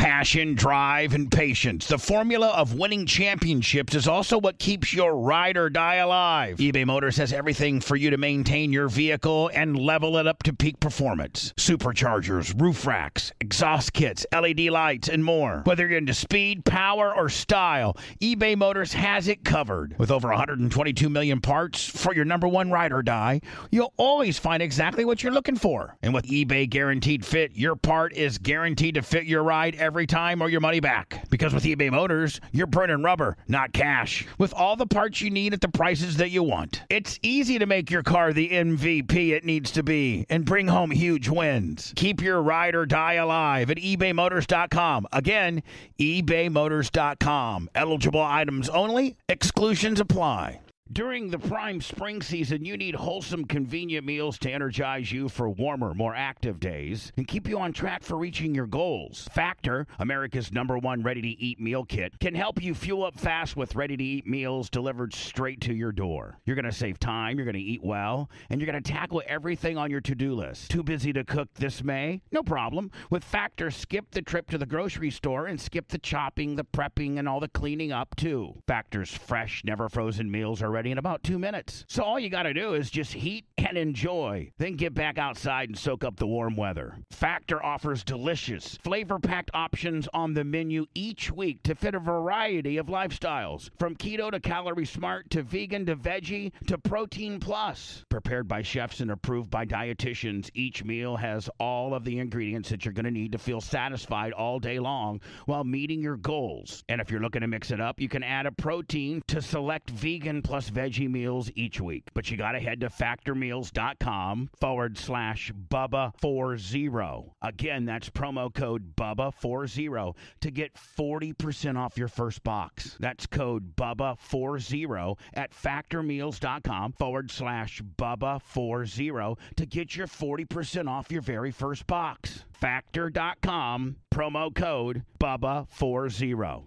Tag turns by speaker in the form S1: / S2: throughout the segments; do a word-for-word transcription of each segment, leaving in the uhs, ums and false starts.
S1: Passion, drive, and patience. The formula of winning championships is also what keeps your ride or die alive. eBay Motors has everything for you to maintain your vehicle and level it up to peak performance. Superchargers, roof racks, exhaust kits, L E D lights, and more. Whether you're into speed, power, or style, eBay Motors has it covered. With over one hundred twenty-two million parts for your number one ride or die, you'll always find exactly what you're looking for. And with eBay Guaranteed Fit, your part is guaranteed to fit your ride every time or your money back. Because with eBay Motors, you're burning rubber, not cash. With all the parts you need at the prices that you want. It's easy to make your car the M V P it needs to be and bring home huge wins. Keep your ride or die alive at ebay motors dot com. Again, ebay motors dot com. Eligible items only. Exclusions apply. During the prime spring season, you need wholesome, convenient meals to energize you for warmer, more active days and keep you on track for reaching your goals. Factor, America's number one ready-to-eat meal kit, can help you fuel up fast with ready-to-eat meals delivered straight to your door. You're going to save time, you're going to eat well, and you're going to tackle everything on your to-do list. Too busy to cook this May? No problem. With Factor, skip the trip to the grocery store and skip the chopping, the prepping, and all the cleaning up, too. Factor's fresh, never-frozen meals are ready in about two minutes. So all you got to do is just heat and enjoy. Then get back outside and soak up the warm weather. Factor offers delicious, flavor-packed options on the menu each week to fit a variety of lifestyles. From keto to calorie smart to vegan to veggie to protein plus. Prepared by chefs and approved by dietitians, each meal has all of the ingredients that you're going to need to feel satisfied all day long while meeting your goals. And if you're looking to mix it up, you can add a protein to select vegan plus veggie meals each week. But you got to head to factormeals.com forward slash Bubba40. Again, that's promo code Bubba40 to get forty percent off your first box. That's code Bubba40 at factormeals.com forward slash Bubba40 to get your forty percent off your very first box. Factor.com, promo code Bubba40.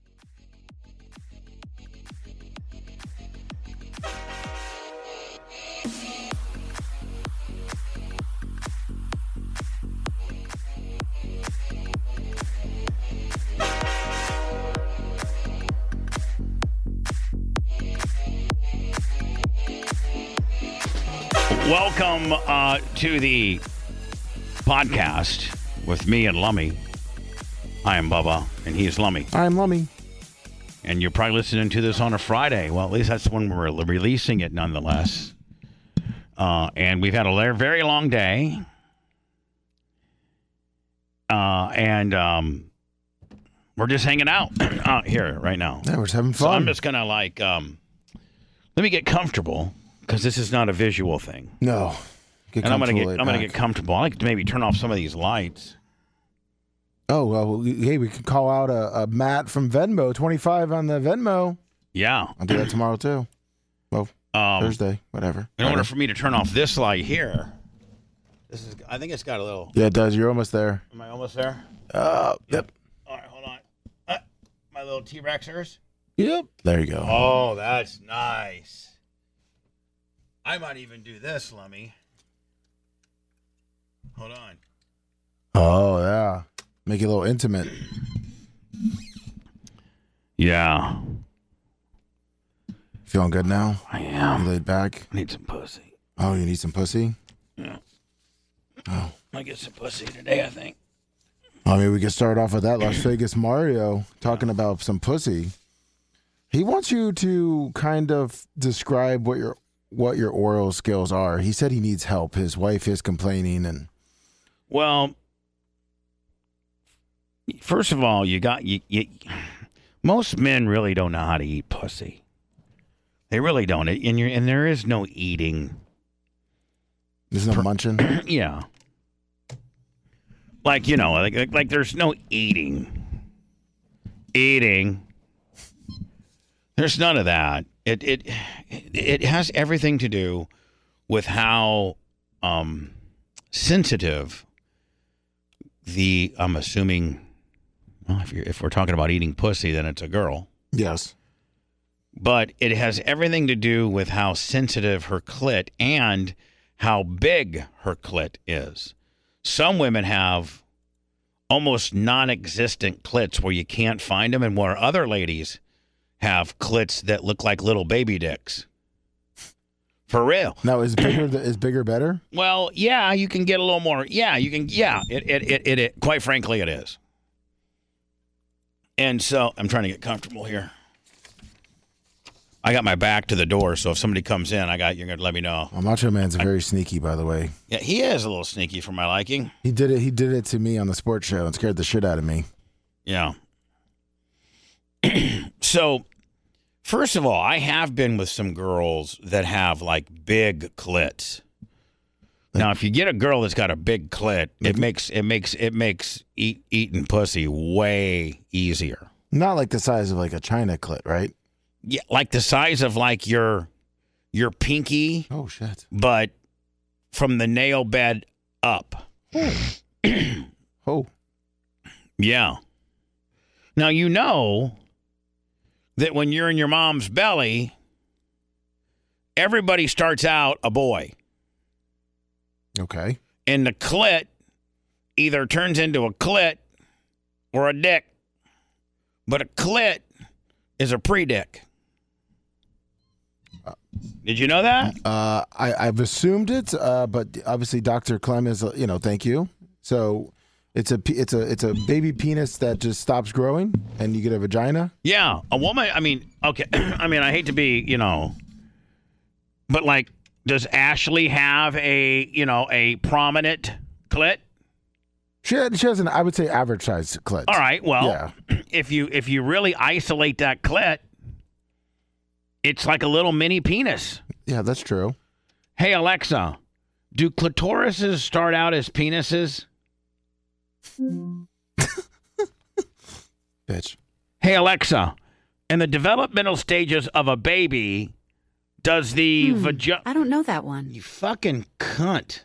S1: Welcome uh, to the podcast with me and Lummy. I am Bubba, and he is Lummy.
S2: I'm Lummy.
S1: And you're probably listening to this on a Friday. Well, at least that's when we're releasing it, nonetheless. Uh, and we've had a very long day. Uh, and um, we're just hanging out uh, here right now.
S2: Yeah, we're just having fun.
S1: So I'm just going to, like, um, let me get comfortable. Because this is not a visual thing.
S2: No.
S1: Get and I'm going to get I'm going to get comfortable. I like to maybe turn off some of these lights.
S2: Oh, well, hey, we can call out a, a Matt from Venmo, twenty-five on the Venmo.
S1: Yeah.
S2: I'll do that tomorrow, too. Well, um, Thursday, whatever.
S1: In order for me to turn off this light here, this is. I think it's got a little.
S2: Yeah, it does. You're almost there.
S1: Am I almost there?
S2: Uh, yep.
S1: All right, hold on. Uh, my little T-Rexers?
S2: Yep. There you go.
S1: Oh, that's nice. I might even do this, Lummy. Hold on.
S2: Oh, yeah. Make it a little intimate.
S1: Yeah.
S2: Feeling good now?
S1: I am.
S2: You laid back?
S1: I need some pussy.
S2: Oh, you need some pussy?
S1: Yeah.
S2: Oh.
S1: I get some pussy today, I think.
S2: I mean, we could start off with that Las Vegas Mario talking about some pussy. He wants you to kind of describe what your what your oral skills are. He said he needs help. His wife is complaining, and
S1: well, first of all, you got you, you. Most men really don't know how to eat pussy. They really don't, and you're, and there is no eating.
S2: There's no per, munching.
S1: Yeah, like you know, like, like like there's no eating. Eating. There's none of that. It it it has everything to do with how um, sensitive the. I'm assuming. Well, if, you're, if we're talking about eating pussy, then it's a girl.
S2: Yes.
S1: But it has everything to do with how sensitive her clit and how big her clit is. Some women have almost non-existent clits where you can't find them, and where other ladies have clits that look like little baby dicks. For real.
S2: Now, is bigger is bigger better?
S1: Well, yeah, you can get a little more. Yeah, you can. Yeah, it it it it. it quite frankly, it is. And so I'm trying to get comfortable here. I got my back to the door, so if somebody comes in, I got you're gonna let me know.
S2: Well, Macho Man's very sneaky, by the way.
S1: Yeah, he is a little sneaky for my liking.
S2: He did it. He did it to me on the sports show and scared the shit out of me.
S1: Yeah. So, first of all, I have been with some girls that have like big clits. Now, if you get a girl that's got a big clit, it makes it makes it makes eat, eating pussy way easier.
S2: Not like the size of like a China clit, right?
S1: Yeah, like the size of like your your pinky.
S2: Oh shit!
S1: But from the nail bed up.
S2: Oh. Oh.
S1: Yeah. Now you know that when you're in your mom's belly, everybody starts out a boy.
S2: Okay.
S1: And the clit either turns into a clit or a dick. But a clit is a pre-dick. Did you know that?
S2: Uh, I, I've assumed it, uh, but obviously Doctor Clem is, uh, you know, thank you. So it's a it's a it's a baby penis that just stops growing, and you get a vagina.
S1: Yeah, a woman. I mean, okay. I mean, I hate to be, you know, but like, does Ashley have a, you know, a prominent clit?
S2: She has, she has an, I would say, average size clit.
S1: All right. Well,
S2: yeah.
S1: if you if you really isolate that clit, it's like a little mini penis.
S2: Yeah, that's true.
S1: Hey, Alexa, do clitorises start out as penises?
S2: Bitch.
S1: Hey, Alexa, in the developmental stages of a baby, does the
S3: hmm,
S1: vagina...
S3: I don't know that one.
S1: You fucking cunt.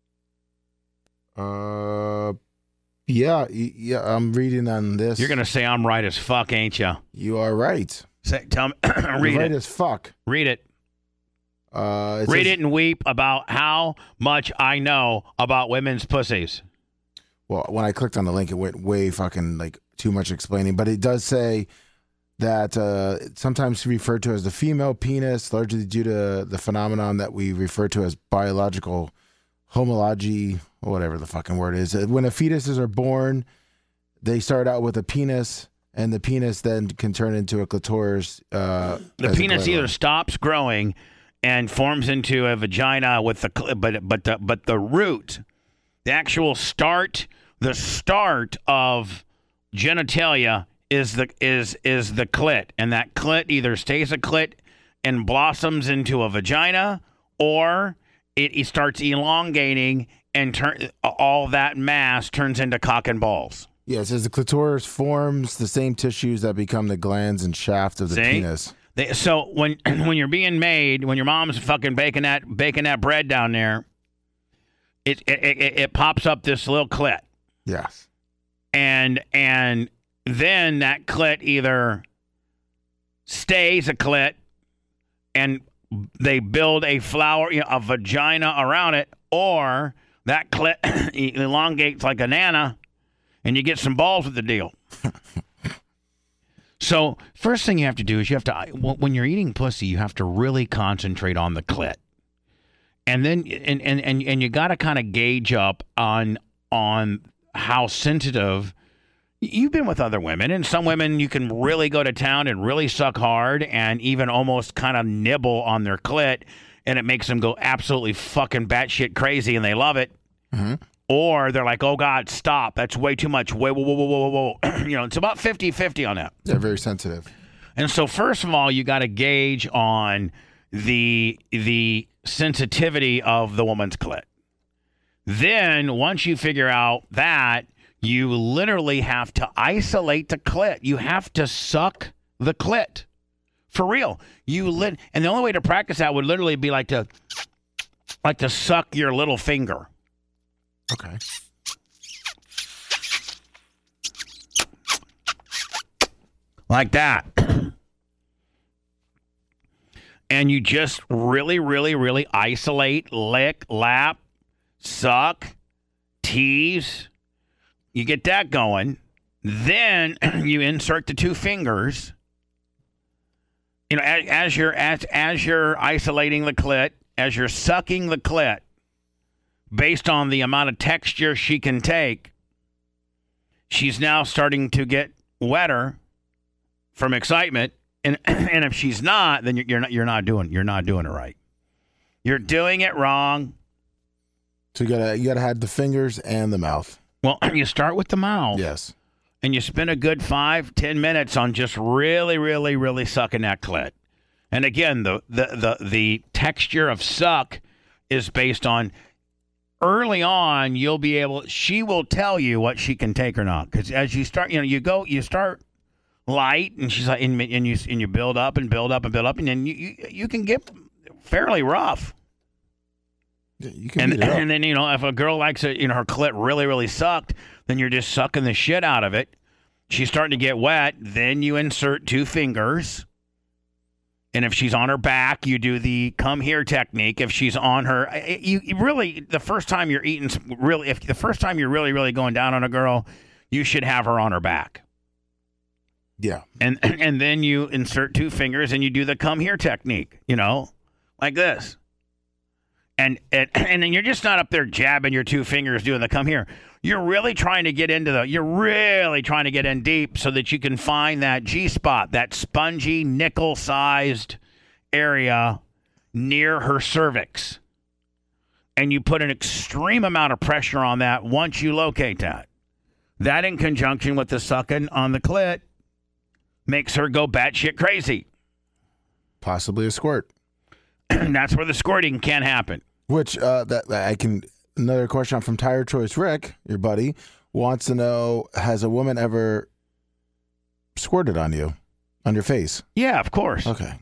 S2: Uh, yeah, yeah. I'm reading on this.
S1: You're gonna say I'm right as fuck, ain't you?
S2: You are right.
S1: Say, tell me,
S2: You're
S1: read
S2: right
S1: it.
S2: as fuck.
S1: Read it.
S2: Uh, it
S1: read
S2: says,
S1: it and weep about how much I know about women's pussies.
S2: Well, when I clicked on the link, it went way fucking like too much explaining. But it does say that uh, it's sometimes referred to as the female penis, largely due to the phenomenon that we refer to as biological homology, or whatever the fucking word is. When a fetuses are born, they start out with a penis, and the penis then can turn into a clitoris. Uh,
S1: the penis either stops growing and forms into a vagina with the but but the but the root, the actual start, the start of genitalia is the is is the clit, and that clit either stays a clit and blossoms into a vagina, or it, it starts elongating and turn all that mass turns into cock and balls.
S2: Yeah, it says the clitoris forms the same tissues that become the glands and shaft of the
S1: See?
S2: penis.
S1: They, so when when you're being made, when your mom's fucking baking that baking that bread down there, it it, it, it pops up this little clit.
S2: Yes.
S1: And and then that clit either stays a clit, and they build a flower, you know, a vagina around it, or that clit elongates like a nana, and you get some balls with the deal. So first thing you have to do is you have to, when you're eating pussy, you have to really concentrate on the clit. And then, and, and, and, and you got to kind of gauge up on, on how sensitive. You've been with other women, and some women you can really go to town and really suck hard and even almost kind of nibble on their clit, and it makes them go absolutely fucking batshit crazy, and they love it.
S2: Mm-hmm.
S1: Or they're like, oh, God, stop. That's way too much. Whoa, whoa, whoa, whoa, whoa, whoa. You know, it's about fifty-fifty on that.
S2: They're very sensitive.
S1: And so, first of all, you got to gauge on the the sensitivity of the woman's clit. Then, once you figure out that, you literally have to isolate the clit. You have to suck the clit. For real. You lit, and the only way to practice that would literally be like to like to suck your little finger.
S2: Okay.
S1: Like that. And you just really, really, really isolate, lick, lap, suck, tease. You get that going. Then you insert the two fingers. You know, as, as you're as as you're isolating the clit, as you're sucking the clit, based on the amount of texture she can take, she's now starting to get wetter from excitement. And and if she's not, then you're not you're not doing you're not doing it right. You're doing it wrong.
S2: So you gotta you gotta have the fingers and the mouth.
S1: Well, you start with the mouth.
S2: Yes.
S1: And you spend a good five, ten minutes on just really, really, really sucking that clit. And again, the the the, the texture of suck is based on early on. You'll be able. She will tell you what she can take or not. Because as you start, you know, you go, you start light, and she's like, and, and you and you build up and build up and build up, and then you you, you can get fairly rough.
S2: Yeah, you can
S1: and,
S2: beat it up.
S1: and then, you know, if a girl likes it, you know, her clit really, really sucked, then you're just sucking the shit out of it. She's starting to get wet. Then you insert two fingers. And if she's on her back, you do the come here technique. If she's on her, you, you really, the first time you're eating, really, if the first time you're really, really going down on a girl, you should have her on her back.
S2: Yeah.
S1: And and then you insert two fingers and you do the come here technique, you know, like this. And, and and then you're just not up there jabbing your two fingers doing the come here. You're really trying to get into the, you're really trying to get in deep so that you can find that G-spot, that spongy, nickel-sized area near her cervix. And you put an extreme amount of pressure on that once you locate that. That in conjunction with the sucking on the clit makes her go batshit crazy.
S2: Possibly a squirt.
S1: And that's where the squirting can happen.
S2: Which uh, that, that I can. Another question from Tire Choice Rick, your buddy, wants to know: has a woman ever squirted on you, on your face?
S1: Yeah, of course.
S2: Okay.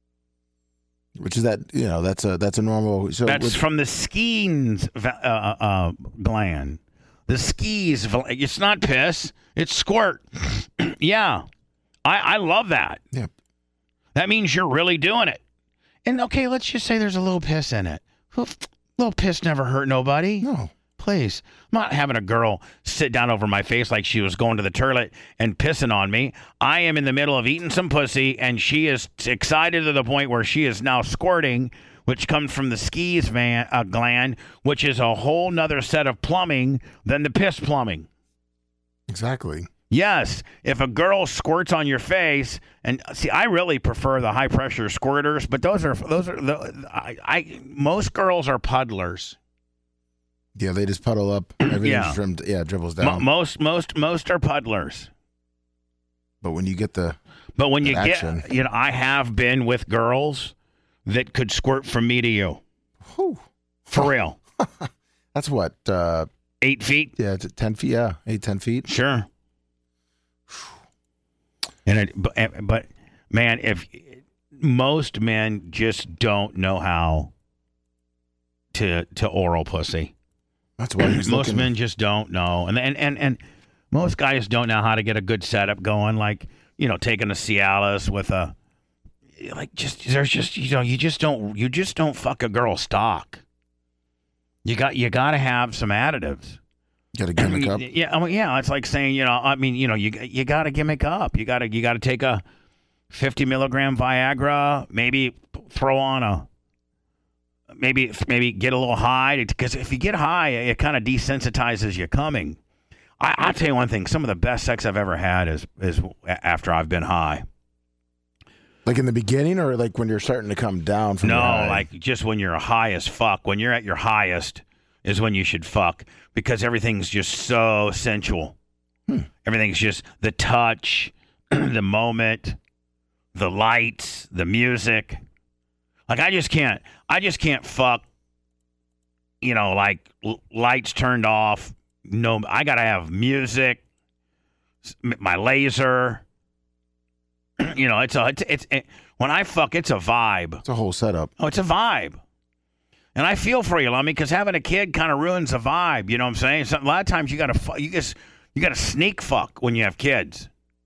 S2: Which is that? You know, that's a that's a normal. So
S1: that's
S2: with,
S1: from the Skene's uh, uh, gland. The skis. It's not piss. It's squirt. Yeah, I I love that.
S2: Yeah.
S1: That means you're really doing it. And okay, let's just say there's a little piss in it. Little piss never hurt nobody.
S2: No.
S1: Please. I'm not having a girl sit down over my face like she was going to the toilet and pissing on me. I am in the middle of eating some pussy, and she is excited to the point where she is now squirting, which comes from the skis van, uh, gland, which is a whole nother set of plumbing than the piss plumbing.
S2: Exactly.
S1: Yes, if a girl squirts on your face, and see, I really prefer the high pressure squirters, but those are those are the I, I most girls are puddlers.
S2: Yeah, they just puddle up. Everything's
S1: Yeah.
S2: from yeah dribbles down.
S1: Mo- most most most are puddlers.
S2: But when you get the
S1: But when you
S2: action.
S1: get, you know, I have been with girls that could squirt from me to you,
S2: whew,
S1: for real.
S2: that's what uh,
S1: Eight feet,
S2: yeah, t- ten feet. Yeah, eight ten feet.
S1: sure. And it, but, but man, if most men just don't know how to to oral pussy.
S2: That's why he's
S1: Most
S2: looking.
S1: men just don't know, and and and and most guys don't know how to get a good setup going. Like, you know, taking a Cialis with a like just there's just you know you just don't you just don't fuck a girl stock. You got you got to have some additives.
S2: Got a gimmick up.
S1: Yeah, I mean, yeah. It's like saying, you know, I mean, you know, you you got to gimmick up. You got to you got to take a fifty milligram Viagra, maybe throw on a maybe maybe get a little high, because if you get high, it kind of desensitizes you coming. I, I'll tell you one thing: some of the best sex I've ever had is is after I've been high.
S2: Like in the beginning, or like when you're starting to come down from
S1: No,
S2: your high?
S1: like just when you're high as fuck. When you're at your highest is when you should fuck, because everything's just so sensual.
S2: Hmm.
S1: Everything's just the touch, the moment, the lights, the music. Like I just can't, I just can't fuck, you know, like l- lights turned off. No, I got to have music, s- my laser. You know, it's a, it's, it's it, when I fuck, it's a vibe.
S2: It's a whole setup.
S1: Oh, it's a vibe. And I feel for you, Lummy, because having a kid kind of ruins the vibe. You know what I'm saying? So, a lot of times you got to you just you got to sneak fuck when you have kids.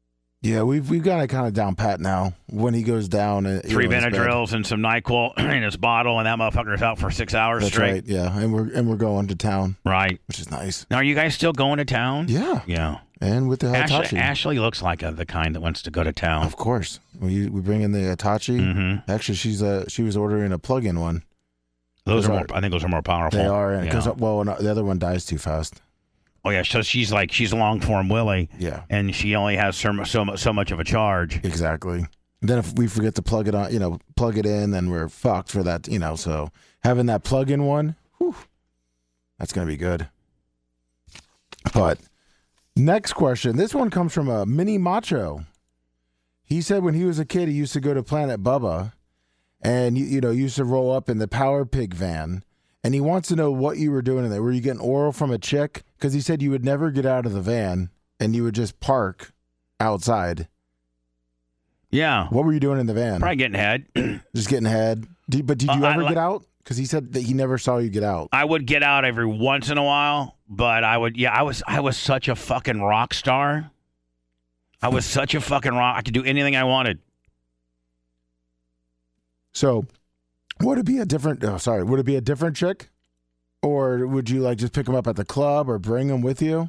S2: Yeah, we've we've got it kind of down pat now. When he goes down, uh,
S1: three
S2: know,
S1: Benadryls and some NyQuil in his bottle, and that motherfucker's out for six hours
S2: That's
S1: straight.
S2: Right, yeah, and we're and we're going to town,
S1: right?
S2: Which is nice.
S1: Now, are you guys still going to town?
S2: Yeah,
S1: yeah.
S2: And with the Hitachi,
S1: Ashley, Ashley looks like a, the kind that wants to go to town.
S2: Of course, we we bring in the Hitachi.
S1: Mm-hmm.
S2: Actually, she's uh she was ordering a plug-in one.
S1: Those, those are, more, I think those are more powerful.
S2: They are, because
S1: yeah.
S2: well, the other one dies too fast.
S1: Oh yeah, so she's like she's a long form Willie.
S2: Yeah,
S1: and she only has so so so much of a charge.
S2: Exactly. And then if we forget to plug it on, you know, plug it in, then we're fucked for that. You know, so having that plug-in one, whew, that's gonna be good. But next question. This one comes from a Mini Macho. He said when he was a kid, he used to go to Planet Bubba, and you, you know used to roll up in the Power Pig van. And he wants to know what you were doing in there. Were you getting oral from a chick? Because he said you would never get out of the van and you would just park outside.
S1: Yeah.
S2: What were you doing in the van?
S1: Probably getting head.
S2: Just getting head. Did, but did you uh, ever I, get out? Because he said that he never saw you get out.
S1: I would get out every once in a while, but I would. Yeah, I was. I was such a fucking rock star. I was such a fucking rock. I could do anything I wanted.
S2: So. Would it be a different? Oh, sorry. Would it be a different chick, or would you like just pick them up at the club or bring them with you?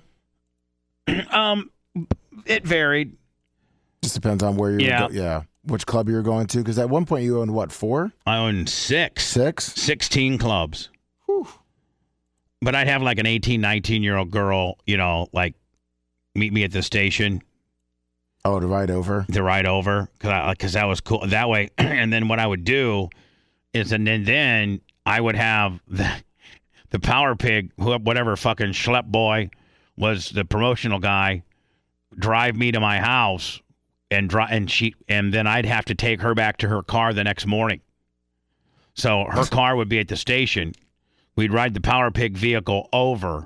S1: um, it varied.
S2: Just depends on where you're.
S1: Yeah,
S2: go- yeah. Which club you're going to? Because at one point you owned what, four?
S1: I owned six.
S2: Six.
S1: Sixteen clubs.
S2: Whew.
S1: But I'd have like an eighteen, nineteen year old girl, you know, like meet me at the station.
S2: Oh, to ride over.
S1: To ride over, because because that was cool. That way, and then what I would do. Is and then, then I would have the, the Power Pig, whatever fucking schlep boy was the promotional guy, drive me to my house and dri- and she and then I'd have to take her back to her car the next morning. So her car would be at the station. We'd ride the Power Pig vehicle over.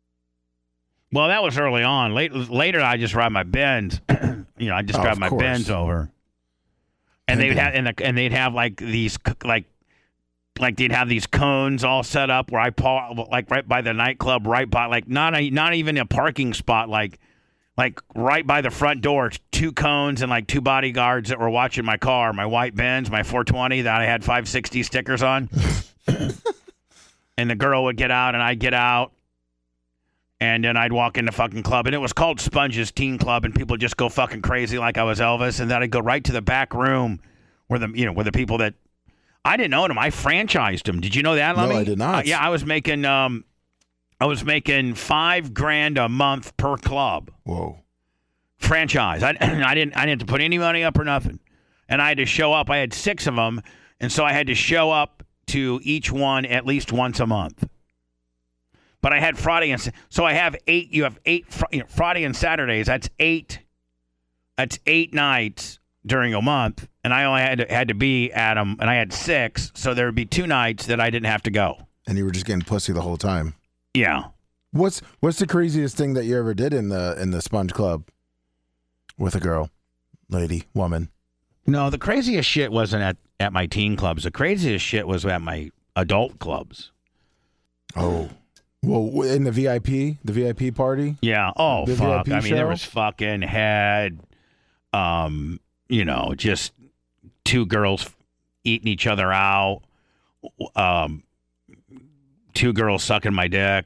S1: Well, that was early on. Late, later, I just ride my Benz. you know, I just
S2: oh,
S1: drive my
S2: course.
S1: Benz over. And they'd have and, the, and they'd have like these like like they'd have these cones all set up where I park like right by the nightclub, right by like not a, not even a parking spot, like like right by the front door. Two cones and like two bodyguards that were watching my car, my white Benz, my four twenty that I had five sixty stickers on. And the girl would get out and I'd get out. And then I'd walk in the fucking club, and it was called Sponge's Teen Club, and people just go fucking crazy like I was Elvis. And then I'd go right to the back room where the you know where the people that I didn't own them, I franchised them. Did you know that, Lummy?
S2: No, I did not.
S1: Uh, yeah, I was making um, I was making five grand a month per club.
S2: Whoa,
S1: franchise. I I didn't I didn't have to put any money up or nothing, and I had to show up. I had six of them, and so I had to show up to each one at least once a month. But I had Friday and so I have eight. You have eight you know, Friday and Saturdays. That's eight. That's eight nights during a month, and I only had to, had to be at them, and I had six. So there would be two nights that I didn't have to go.
S2: And you were just getting pussy the whole time.
S1: Yeah.
S2: What's What's the craziest thing that you ever did in the in the Sponge Club with a girl, lady, woman?
S1: No, the craziest shit wasn't at at my teen clubs. The craziest shit was at my adult clubs.
S2: Oh. Well, in the V I P, the V I P party?
S1: Yeah. Oh,
S2: the
S1: fuck.
S2: V I P
S1: I mean,
S2: show?
S1: there was fucking head, um, you know, just two girls eating each other out, um, two girls sucking my dick,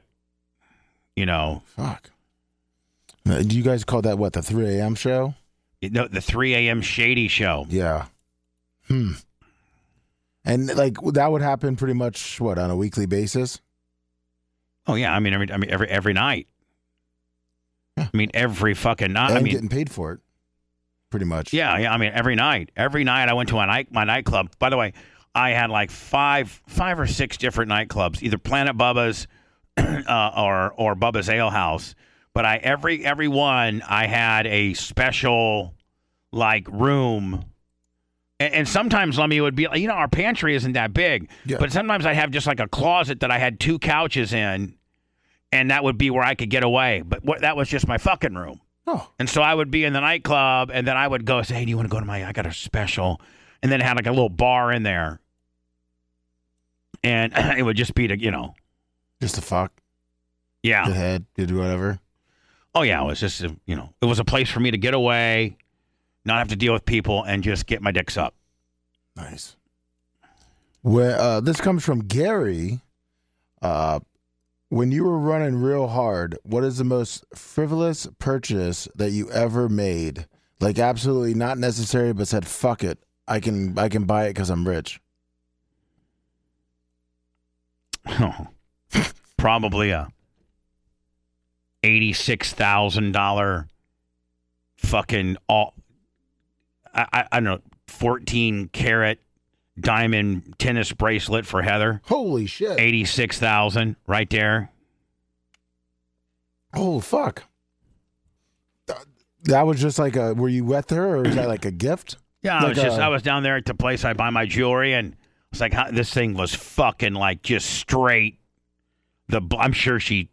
S1: you know.
S2: Fuck. Now, do you guys call that, what, the three a.m. show?
S1: No, the three a.m. Shady Show.
S2: Yeah. Hmm. And, like, that would happen pretty much, what, on a weekly basis?
S1: Oh yeah, I mean every I mean every every night.
S2: Yeah.
S1: I mean every fucking night.
S2: And
S1: I mean
S2: getting paid for it, pretty much.
S1: Yeah, yeah. I mean every night, every night I went to a night my nightclub. By the way, I had like five five or six different nightclubs, either Planet Bubba's uh, or or Bubba's Ale House. But I every every one I had a special like room. And, and sometimes, Lummy, it would be, you know, our pantry isn't that big.
S2: Yeah.
S1: But sometimes I'd have just like a closet that I had two couches in, and that would be where I could get away. But what, that was just my fucking room.
S2: Oh.
S1: And so I would be in the nightclub, and then I would go say, hey, do you want to go to my, I got a special. And then it had like a little bar in there. And it would just be to, you know.
S2: Just to fuck.
S1: Yeah.
S2: Get head, get whatever.
S1: Oh, yeah. It was just, you know, it was a place for me to get away. not have to deal with people, and just get my dick sucked.
S2: Nice. Well, uh, this comes from Gary. Uh, when you were running real hard, what is the most frivolous purchase that you ever made? Like absolutely not necessary, but said, "Fuck it, I can I can buy it because I'm rich."
S1: Oh, probably a eighty-six thousand dollar fucking all. I, I I don't know, fourteen karat diamond tennis bracelet for Heather.
S2: Holy shit!
S1: Eighty-six thousand right there.
S2: Oh fuck! That was just like a. Were you with her, or is that like a gift?
S1: Yeah, I
S2: like
S1: was just.
S2: A,
S1: I was down there at the place I buy my jewelry, and it's like how, this thing was fucking like just straight. The I'm sure she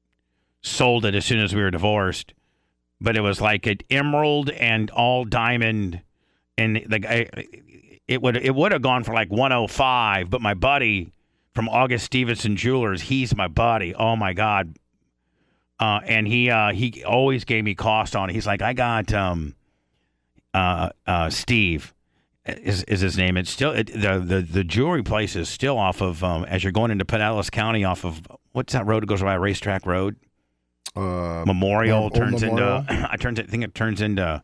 S1: sold it as soon as we were divorced, but it was like an emerald and all diamond, and like I, it would it would have gone for like one oh five, but my buddy from August Stevenson Jewelers, he's my buddy. Oh my God. Uh, and he uh, he always gave me cost on it. He's like, I got um, uh, uh, Steve is is his name. It's still it, the the the jewelry place is still off of um, as you're going into Pinellas County off of what's that road that goes by Racetrack Road?
S2: Uh,
S1: Memorial
S2: old
S1: turns
S2: Memorial?
S1: into I turns I think it turns into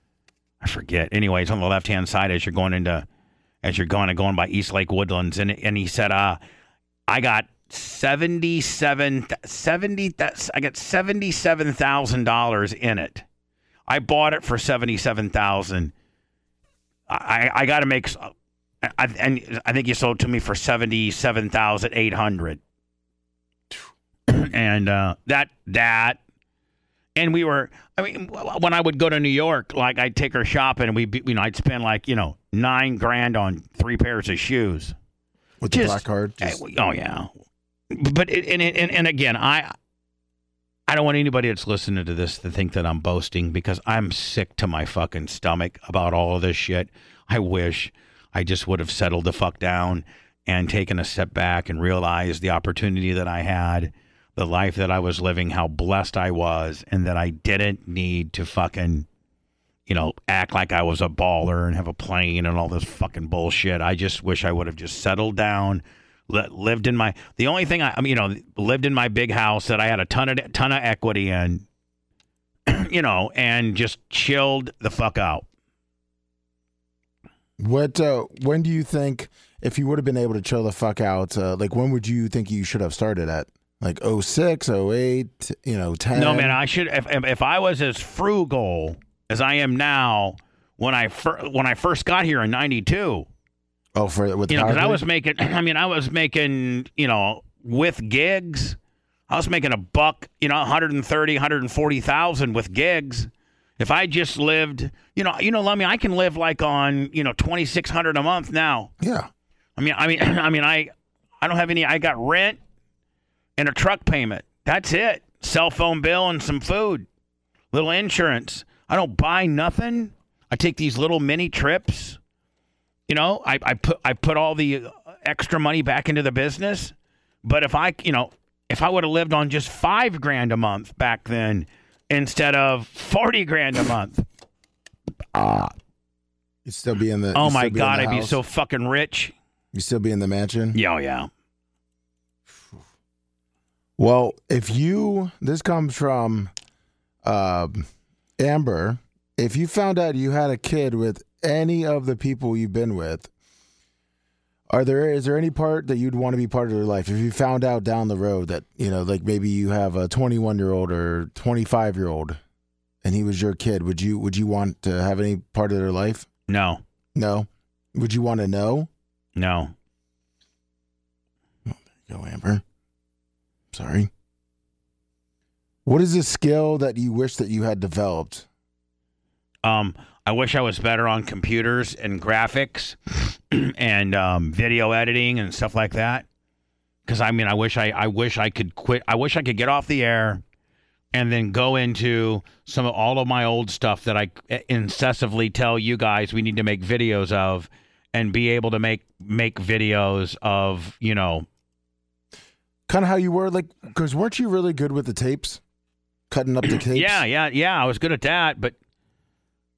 S1: I forget. Anyway, it's on the left hand side as you're going into as you're going and going by East Lake Woodlands, and and he said, uh, I got. seventy-seven, seventy, that's, I got seventy-seven thousand dollars in it. I bought it for seventy-seven thousand dollars. I, I got to make, I, and I think you sold it to me for seventy-seven thousand eight hundred dollars. And uh, that, that, and we were, I mean, when I would go to New York, like I'd take her shopping and we, you know, I'd spend like, you know, nine grand on three pairs of shoes.
S2: With
S1: Just,
S2: the black card? Just...
S1: Oh, yeah. But it, and, and and again, I I don't want anybody that's listening to this to think that I'm boasting because I'm sick to my fucking stomach about all of this shit. I wish I just would have settled the fuck down and taken a step back and realized the opportunity that I had, the life that I was living, how blessed I was, and that I didn't need to fucking, you know, act like I was a baller and have a plane and all this fucking bullshit. I just wish I would have just settled down. Lived in my the only thing I, I mean, you know, lived in my big house that I had a ton of ton of equity in, you know, and just chilled the fuck out.
S2: What? Uh, when do you think if you would have been able to chill the fuck out? Uh, like when would you think you should have started at? Like oh six, oh eight, you know, ten.
S1: No, man, I should if if I was as frugal as I am now when I fir- when I first got here in ninety-two.
S2: Oh, for with
S1: you know, because I
S2: gig?
S1: was making. I mean, I was making. You know, with gigs, I was making a buck. You know, one hundred thirty, one hundred forty thousand with gigs. If I just lived, you know, you know, let me. I can live like on, you know, twenty six hundred a month now.
S2: Yeah.
S1: I mean, I mean, I mean, I, I don't have any. I got rent and a truck payment. That's it. Cell phone bill and some food, little insurance. I don't buy nothing. I take these little mini trips. You know, I, I put I put all the extra money back into the business. But if I, you know, if I would have lived on just five grand a month back then instead of forty grand a month, ah,
S2: you'd still be in the.
S1: Oh my
S2: be
S1: God, I'd
S2: house.
S1: be so fucking rich.
S2: You still be in the mansion?
S1: Yeah, oh, yeah.
S2: Well, if you, this comes from uh, Amber. If you found out you had a kid with any of the people you've been with, are there is there any part that you'd want to be part of their life? If you found out down the road that, you know, like maybe you have a twenty-one year old or twenty-five year old and he was your kid, would you would you want to have any part of their life?
S1: No.
S2: No. Would you want to know?
S1: No.
S2: Oh, there you go, Amber. Sorry. What is a skill that you wish that you had developed?
S1: Um, I wish I was better on computers and graphics and um, video editing and stuff like that. Because I mean, I wish I, I wish I could quit. I wish I could get off the air and then go into some of all of my old stuff that I incessantly tell you guys we need to make videos of, and be able to make make videos of, you know,
S2: kind of how you were, like, because weren't you really good with the tapes, cutting up the tapes?
S1: Yeah, yeah, yeah. I was good at that, but.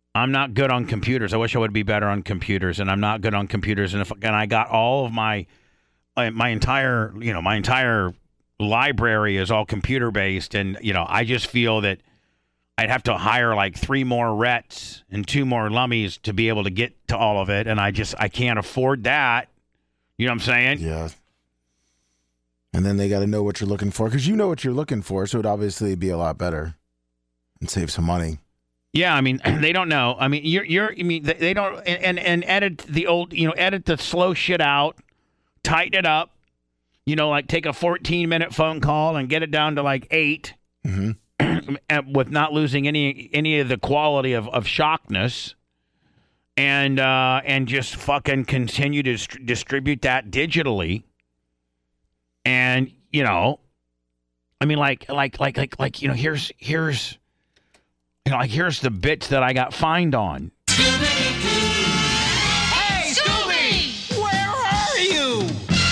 S1: I'm not good on computers. I wish I would be better on computers, and I'm not good on computers. And if and I got all of my uh, my entire you know my entire library is all computer based, and you know I just feel that I'd have to hire like three more Rets and two more Lummies to be able to get to all of it, and I just I can't afford that. You know what I'm saying?
S2: Yeah. And then they got to know what you're looking for because you know what you're looking for, so it'd obviously be a lot better and save some money.
S1: Yeah, I mean they don't know. I mean you're you're. I mean they don't and, and and edit the old you know edit the slow shit out, tighten it up. You know, like take a fourteen minute phone call and get it down to like eight, mm-hmm. with not losing any any of the quality of of shockness, and uh, and just fucking continue to dist- distribute that digitally. And you know, I mean, like like like like like you know, here's here's. You know, like here's the bits that I got fined on.
S3: Hey, Scooby! Where are you?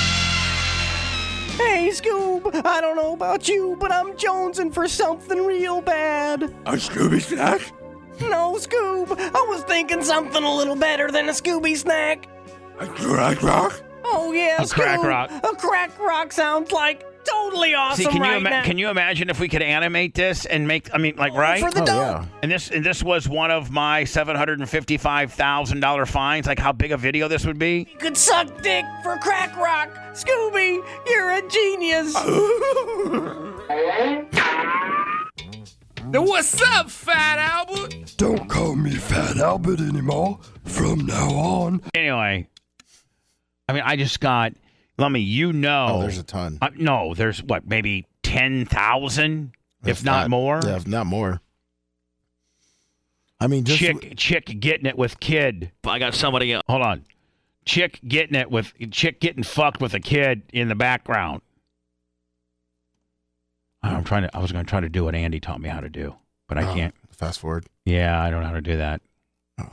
S4: Hey, Scoob, I don't know about you, but I'm jonesing for something real bad.
S5: A Scooby snack?
S4: No, Scoob, I was thinking something a little better than a Scooby snack.
S5: A crack rock?
S4: Oh, yeah,
S1: A
S4: Scoob.
S1: crack rock.
S4: A crack rock sounds like totally awesome
S1: See, can
S4: right
S1: you ima-
S4: now.
S1: can you imagine if we could animate this and make? I mean, like, right?
S4: For the
S2: Oh,
S4: dough.
S2: yeah.
S1: And this and this was one of my seven hundred and fifty-five thousand dollar fines. Like, how big a video this would be?
S4: You could suck dick for crack rock. Scooby, you're a genius.
S3: What's up, Fat Albert?
S5: Don't call me Fat Albert anymore from now on.
S1: Anyway, I mean, I just got. Let me, you know.
S2: Oh, there's a ton.
S1: Uh, no, there's what, maybe ten thousand, if
S2: If
S1: not,
S2: not-
S1: more.
S2: Yeah, if not more. I mean, just
S1: Chick, chick getting it with kid. I got somebody. Else. Hold on, chick getting it with chick getting fucked with a kid in the background. I'm trying to. I was going to try to do what Andy taught me how to do, but I
S2: oh,
S1: can't.
S2: Fast forward.
S1: Yeah, I don't know how to do that.
S2: Oh.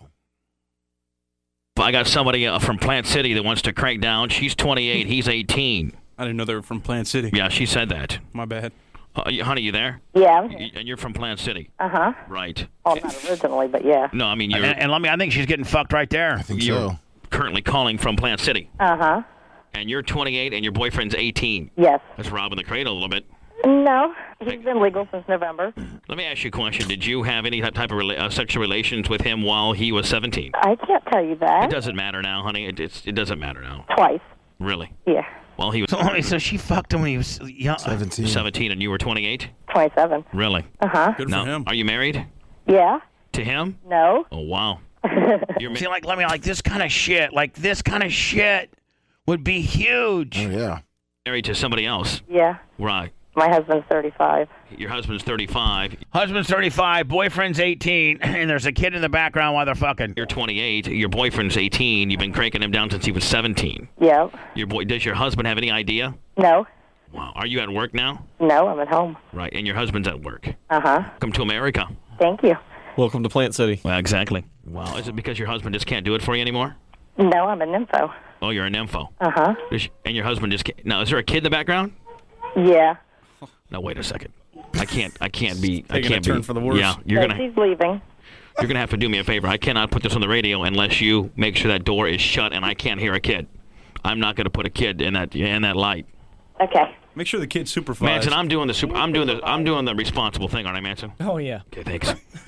S1: I got somebody uh, from Plant City that wants to crank down. She's twenty-eight. He's eighteen.
S6: I didn't know they were from Plant City.
S1: Yeah, she said that.
S6: My bad.
S1: Uh, you- honey, you there?
S7: Yeah. I'm here.
S1: Y- And you're from Plant City,
S7: Uh-huh.
S1: right?
S7: Well, not originally, but yeah.
S1: No, I mean you're. And, and let me. I think she's getting fucked right there.
S2: I think
S1: you're
S2: so.
S1: currently calling from Plant City,
S7: Uh-huh.
S1: and you're twenty-eight, and your boyfriend's eighteen.
S7: Yes.
S1: That's robbing the cradle a little bit.
S7: No, he's been legal since November.
S1: Let me ask you a question. Did you have any type of rela- uh, sexual relations with him while he was seventeen?
S7: I can't tell you
S1: It
S7: that.
S1: doesn't matter now, honey. It, it's, it doesn't matter now.
S7: Twice.
S1: Really?
S7: Yeah.
S1: While he was. So, so she fucked him when he was young.
S2: seventeen.
S1: seventeen, and you were twenty-eight?
S7: twenty-seven.
S1: Really?
S7: Uh-huh.
S6: Good
S1: Now,
S6: for him.
S1: are you married
S7: Yeah.
S1: to him?
S7: No.
S1: Oh, wow. You're ma- See, like, let me, like, this kind of shit, like, this kind of shit would be huge.
S2: Oh, yeah.
S1: Married to somebody else.
S7: Yeah.
S1: Right.
S7: My husband's thirty-five.
S1: Your husband's thirty-five. Husband's thirty-five, boyfriend's eighteen, and there's a kid in the background while they're fucking. You're twenty-eight, your boyfriend's eighteen. You've been cranking him down since he was seventeen.
S7: Yeah.
S1: Your boy, does your husband have any idea?
S7: No.
S1: Wow. Are you at work now?
S7: No, I'm at home.
S1: Right, and your husband's at work.
S7: Uh-huh.
S1: Come to America.
S7: Thank you.
S6: Welcome to Plant City.
S1: Well, exactly. Wow. Is it because your husband just can't do it for you anymore?
S7: No, I'm an nympho.
S1: Oh, you're an nympho.
S7: Uh-huh.
S1: Does- And your husband just can't. Now, is there a kid in the background?
S7: Yeah.
S1: No, wait a second. I can't. I can't be. I
S6: Taking a
S1: can't
S6: turn
S1: be.
S6: for the worse.
S1: Yeah, you're
S7: But
S1: gonna.
S7: she's leaving.
S1: You're gonna have to do me a favor. I cannot put this on the radio unless you make sure that door is shut and I can't hear a kid. I'm not gonna put a kid in that in that light.
S7: Okay.
S6: Make sure the kid's supervised.
S1: Manson, I'm doing the super. I'm doing the. I'm doing the responsible thing, aren't I, Manson?
S4: Oh, yeah.
S1: Okay, thanks.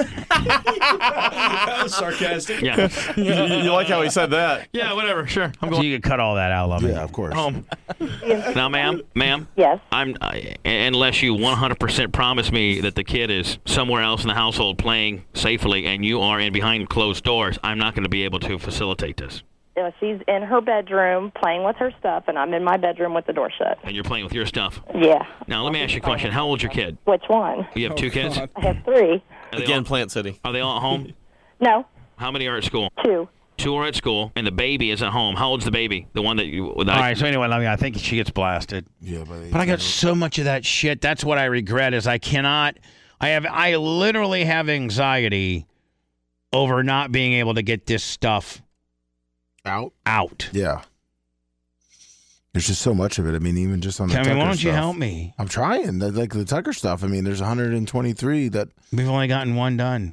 S6: That was sarcastic.
S1: Yeah.
S6: you, you like how he said that?
S1: Yeah. Whatever. Sure. I'm going. You can cut all that out, love
S2: Yeah, of course.
S1: Home. Now, ma'am, ma'am.
S7: Yes.
S1: I'm uh, unless you one hundred percent promise me that the kid is somewhere else in the household playing safely, and you are in behind closed doors. I'm not going to be able to facilitate this.
S7: Uh, she's in her bedroom playing with her stuff, and I'm in my bedroom with the door shut.
S1: And you're playing with your stuff.
S7: Yeah.
S1: Now, let me ask you a question. How old's your kid?
S7: Which one?
S1: You have two kids?
S7: I have three.
S1: Are they
S6: Again,
S1: all,
S6: Plant City.
S1: are they all at home?
S7: No.
S1: How many are at school?
S7: Two.
S1: Two are at school, and the baby is at home. How old's the baby? The one that you... That all right, so anyway, let me, I think she gets blasted.
S2: Yeah, but,
S1: But I got so much of that shit. That's what I regret is I cannot... I have. I literally have anxiety over not being able to get this stuff
S2: out.
S1: out.
S2: Yeah. There's just so much of it. I mean, even just on the
S1: I mean,
S2: Tucker
S1: why don't you
S2: stuff.
S1: help me?
S2: I'm trying. The- Like the Tucker stuff. I mean, there's one hundred twenty-three that.
S1: We've only gotten one done.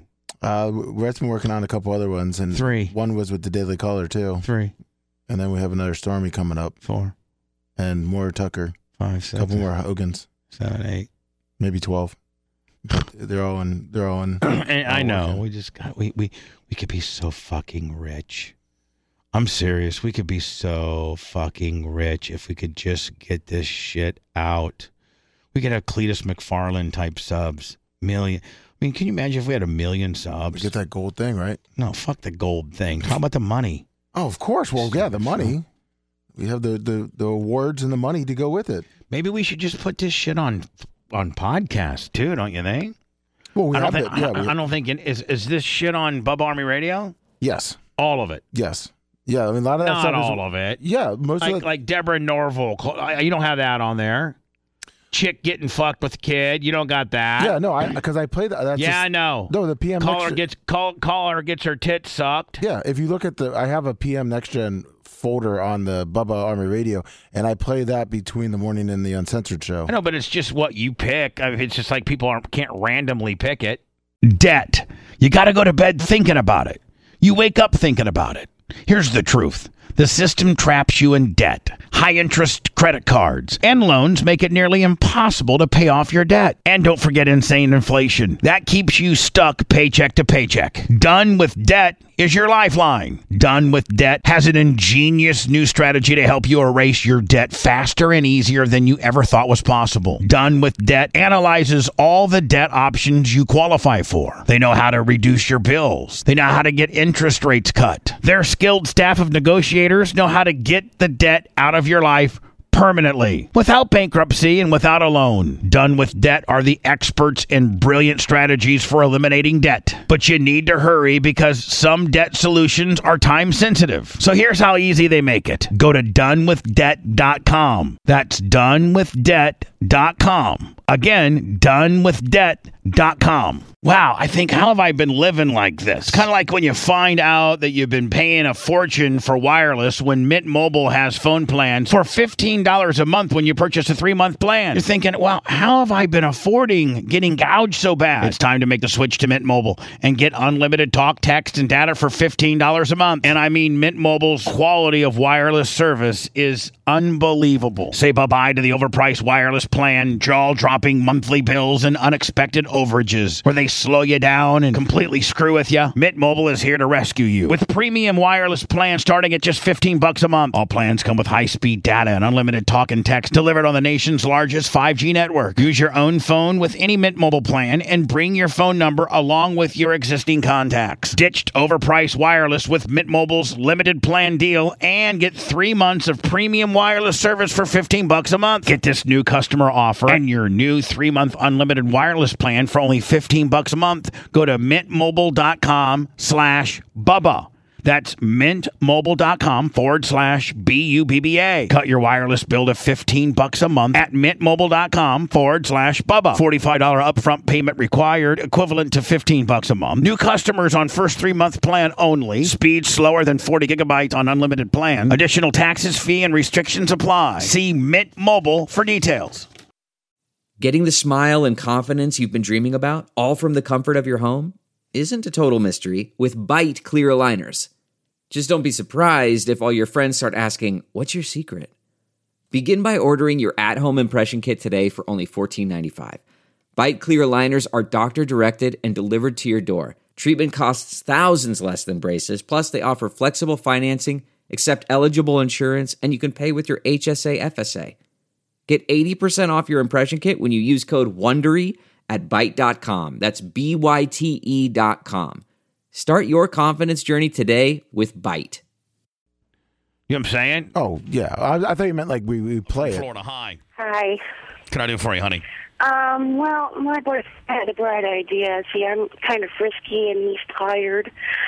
S2: Uh, Rhett's been working on a couple other ones, and
S1: Three.
S2: One was with the Daily Caller too,
S1: Three,
S2: and then we have another Stormy coming up,
S1: four,
S2: and more Tucker,
S1: five,
S2: a
S1: six,
S2: couple more Hogans,
S1: seven, eight.
S2: maybe twelve. They're all in. They're all in.
S1: And I
S2: all
S1: know
S2: working.
S1: we just got we, we we could be so fucking rich. I'm serious. We could be so fucking rich if we could just get this shit out. We could have Cletus McFarland type subs. Million. I mean, can you imagine if we had a million subs?
S2: Get that gold thing, right?
S1: No, fuck the gold thing. How about the money?
S2: Oh, of course. Well, yeah, the money. We have the, the, the awards and the money to go with it.
S1: Maybe we should just put this shit on on podcast too, don't you think?
S2: Well, we
S1: I don't
S2: have
S1: think.
S2: it. Yeah,
S1: I,
S2: we,
S1: I don't think. It, is is this shit on Bubba Army Radio?
S2: yes,
S1: All of it.
S2: yes, yeah. I mean, a lot of that
S1: Not
S2: stuff
S1: all
S2: is,
S1: of it.
S2: Yeah, most
S1: Like
S2: of the,
S1: like Deborah Norville. You don't have that on there. Chick getting fucked with kid. You don't got that.
S2: yeah, no, I because I played that. That's
S1: yeah,
S2: just,
S1: I know.
S2: No, the P M
S1: Caller
S2: next,
S1: gets call, caller gets her tits sucked.
S2: Yeah, if you look at the, I have a P M Next Gen folder on the Bubba Army Radio, and I play that between the morning and the Uncensored show.
S1: I know, but it's just what you pick. I mean, it's just like people aren't can't randomly pick it. Debt. You got to go to bed thinking about it. You wake up thinking about it. Here's the truth. The system traps you in debt. High interest credit cards and loans make it nearly impossible to pay off your debt. And don't forget insane inflation. That keeps you stuck paycheck to paycheck. Done with Debt is your lifeline. Done with Debt has an ingenious new strategy to help you erase your debt faster and easier than you ever thought was possible. Done with Debt analyzes all the debt options you qualify for. They know how to reduce your bills. They know how to get interest rates cut. Their skilled staff of negotiators know how to get the debt out of your life permanently, without bankruptcy and without a loan. Done with Debt are the experts in brilliant strategies for eliminating debt. But you need to hurry because some debt solutions are time sensitive. So here's how easy they make it. Go to done with debt dot com. That's done with debt dot com. Again, done with debt dot com. Wow, I think, how have I been living like this? Kind of like when you find out that you've been paying a fortune for wireless when Mint Mobile has phone plans for fifteen dollars a month when you purchase a three-month plan. You're thinking, wow, how have I been affording getting gouged so bad? It's time to make the switch to Mint Mobile and get unlimited talk, text, and data for fifteen dollars a month. And I mean, Mint Mobile's quality of wireless service is unbelievable. Say bye-bye to the overpriced wireless plan, jaw-dropping monthly bills, and unexpected overages where they slow you down and completely screw with you. Mint Mobile is here to rescue you with premium wireless plans starting at just fifteen bucks a month. All plans come with high-speed data and unlimited talk and text delivered on the nation's largest five G network. Use your own phone with any Mint Mobile plan and bring your phone number along with your existing contacts. Ditched overpriced wireless with Mint Mobile's limited plan deal and get three months of premium wireless service for fifteen bucks a month. Get this new customer offer and your new three-month unlimited wireless plan for only fifteen bucks a month. Go to mintmobile.com slash Bubba. That's mintmobile.com forward slash B U B B A. Cut your wireless bill to fifteen bucks a month at mintmobile.com forward slash Bubba. forty-five dollars upfront payment required, equivalent to fifteen bucks a month. New customers on first three-month plan only. Speed slower than forty gigabytes on unlimited plan. Additional taxes, fee, and restrictions apply. See Mint Mobile for details.
S8: Getting the smile and confidence you've been dreaming about, all from the comfort of your home, isn't a total mystery with Byte clear aligners. Just don't be surprised if all your friends start asking, "What's your secret?" Begin by ordering your at-home impression kit today for only fourteen ninety-five. Byte clear aligners are doctor-directed and delivered to your door. Treatment costs thousands less than braces, plus they offer flexible financing, accept eligible insurance, and you can pay with your H S A F S A. Get eighty percent off your impression kit when you use code WONDERY at byte dot com. That's B Y T E dot com. Start your confidence journey today with Byte.
S1: You know what I'm saying?
S2: Oh, yeah. I, I thought you meant like we, we play it.
S1: Florida, hi.
S9: Hi.
S1: What can I do for you, honey?
S9: Um, well, my boyfriend had a bright idea. See, I'm kind of frisky and he's tired.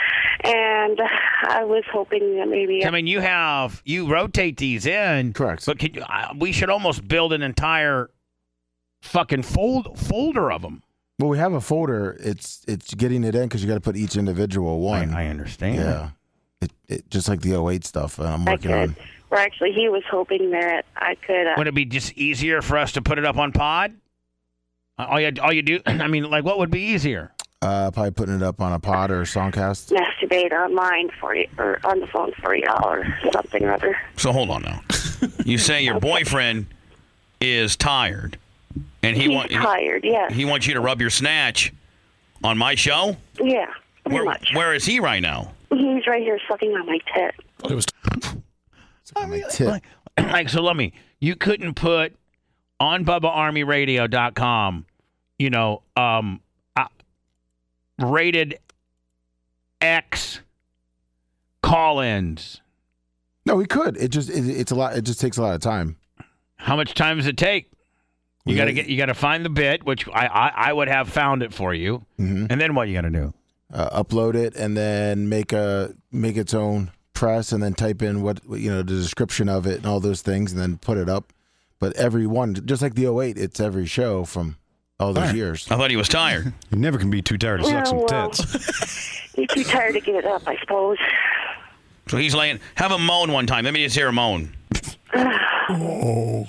S9: And I was hoping that maybe...
S1: I mean, you have, you rotate these in.
S2: Correct.
S1: But can you, uh, we should almost build an entire fucking fold, folder of them.
S2: Well, we have a folder. It's it's getting it in because you got to put each individual one.
S1: I, I understand.
S2: Yeah. It, it just like the oh eight stuff uh, I'm
S9: I
S2: working
S9: could.
S2: on.
S9: Or actually, he was hoping that I could... Uh,
S1: Would it be just easier for us to put it up on pod? Uh, All you, all you do, I mean, like, what would be easier?
S2: Uh, probably putting it up on a pod or a songcast.
S9: Masturbate online for you, or on the phone for you, or something or other.
S1: So hold on now. You say your boyfriend is tired, and he wants
S9: tired. Yeah.
S1: He wants you to rub your snatch on my show.
S9: Yeah. Pretty
S1: Where,
S9: much.
S1: where is he right now?
S9: He's right here sucking on my tit.
S6: It was.
S2: I mean, tip.
S1: Like, like, so let me. You couldn't put on Bubba Army Radio dot com, you know, um, uh, rated X call-ins.
S2: No, we could. It just it, it's a lot. It just takes a lot of time.
S1: How much time does it take? You
S2: We
S1: got to
S2: gotta-
S1: get. You got to find the bit, which I, I I would have found it for you,
S2: Mhm.
S1: and then what you got to do?
S2: Uh, upload it and then make a make its own press and then type in what you know the description of it and all those things and then put it up. But every one, just like the oh eight, it's every show from all those years.
S1: I thought he was tired.
S10: You never can be too tired to suck
S9: Yeah,
S10: some
S9: well.
S10: tits.
S9: You're too tired to get it up, I suppose.
S1: So he's laying. Have him moan one time. Let me just hear him moan.
S5: Oh.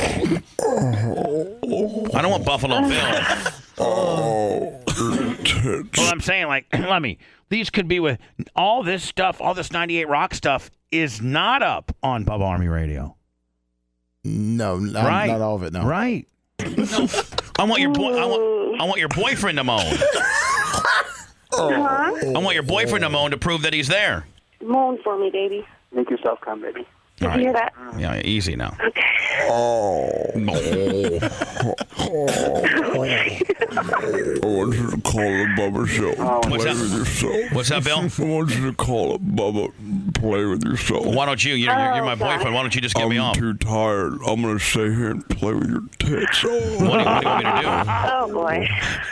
S1: I don't want Buffalo Bill.
S5: Oh. Tits.
S1: Well, I'm saying, like, let me. These could be with all this stuff. All this ninety-eight Rock stuff is not up on Bubba Army Radio.
S2: No, not,
S1: Right.
S2: not all of it. No,
S1: Right. I want your boy. I want. I want your boyfriend to moan.
S9: Huh?
S1: I want your boyfriend to moan to prove that he's there.
S9: Moan for me, baby.
S11: Make yourself come, baby.
S9: Did
S1: All
S9: you hear
S1: right.
S9: that?
S1: Yeah, easy now.
S9: Okay.
S5: Oh. I want you to call the Bubba Show.
S1: What's
S5: Play
S1: that?
S5: with yourself.
S1: What's that, Bill?
S5: I want you to call it Bubba. Play with yourself.
S1: Why don't you? You're, you're, you're my
S9: Oh, God.
S1: boyfriend. Why don't you just get
S5: I'm
S1: me off?
S5: too tired. I'm going to stay here and play with your tits.
S1: What do, you, what do you want me to
S9: Oh, boy.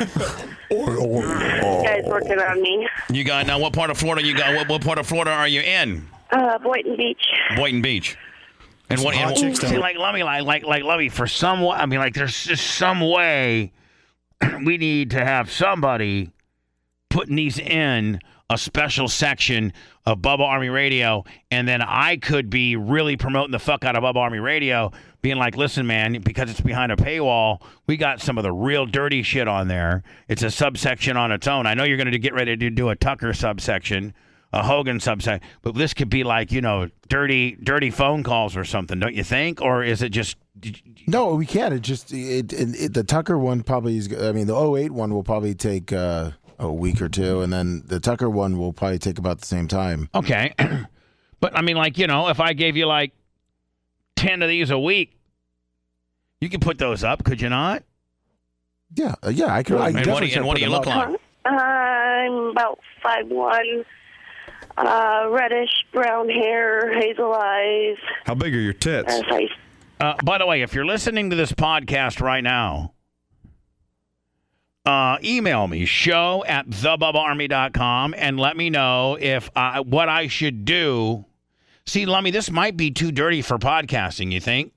S5: Oh.
S9: You guys working on me.
S1: do? You got now. What part of Florida you got? What, what part of Florida are you in?
S9: Uh, Boynton Beach.
S1: Boynton Beach. And what?
S10: hot
S1: And,
S10: chicks down
S1: see,
S10: there.
S1: like, let me, like, like, like, let me. For some, wa- I mean, like, there's just some way we need to have somebody putting these in a special section of Bubba Army Radio, and then I could be really promoting the fuck out of Bubba Army Radio, being like, listen, man, because it's behind a paywall, we got some of the real dirty shit on there. It's a subsection on its own. I know you're going to get ready to do a Tucker subsection, a Hogan subsection, but this could be like, you know, dirty, dirty phone calls or something, don't you think? Or is it just...
S2: no, we can't. It just it, it, it the Tucker one probably is. I mean, the oh eight one will probably take uh, a week or two, and then the Tucker one will probably take about the same time.
S1: Okay. But, I mean, like, you know, if I gave you, like, ten of these a week, you could put those up, could you not?
S2: Yeah, uh, yeah, I could. I
S1: And what do
S2: definitely
S1: you,
S2: could
S1: and what
S2: put
S1: do you
S2: them
S1: look
S2: up.
S1: like?
S9: I'm about five one, uh, reddish brown hair, hazel eyes.
S10: How big are your tits?
S9: As I,
S1: Uh, by the way, if you're listening to this podcast right now, uh, email me, show at the bubba army dot com, and let me know if I, what I should do. See, Lummy, this might be too dirty for podcasting, you think?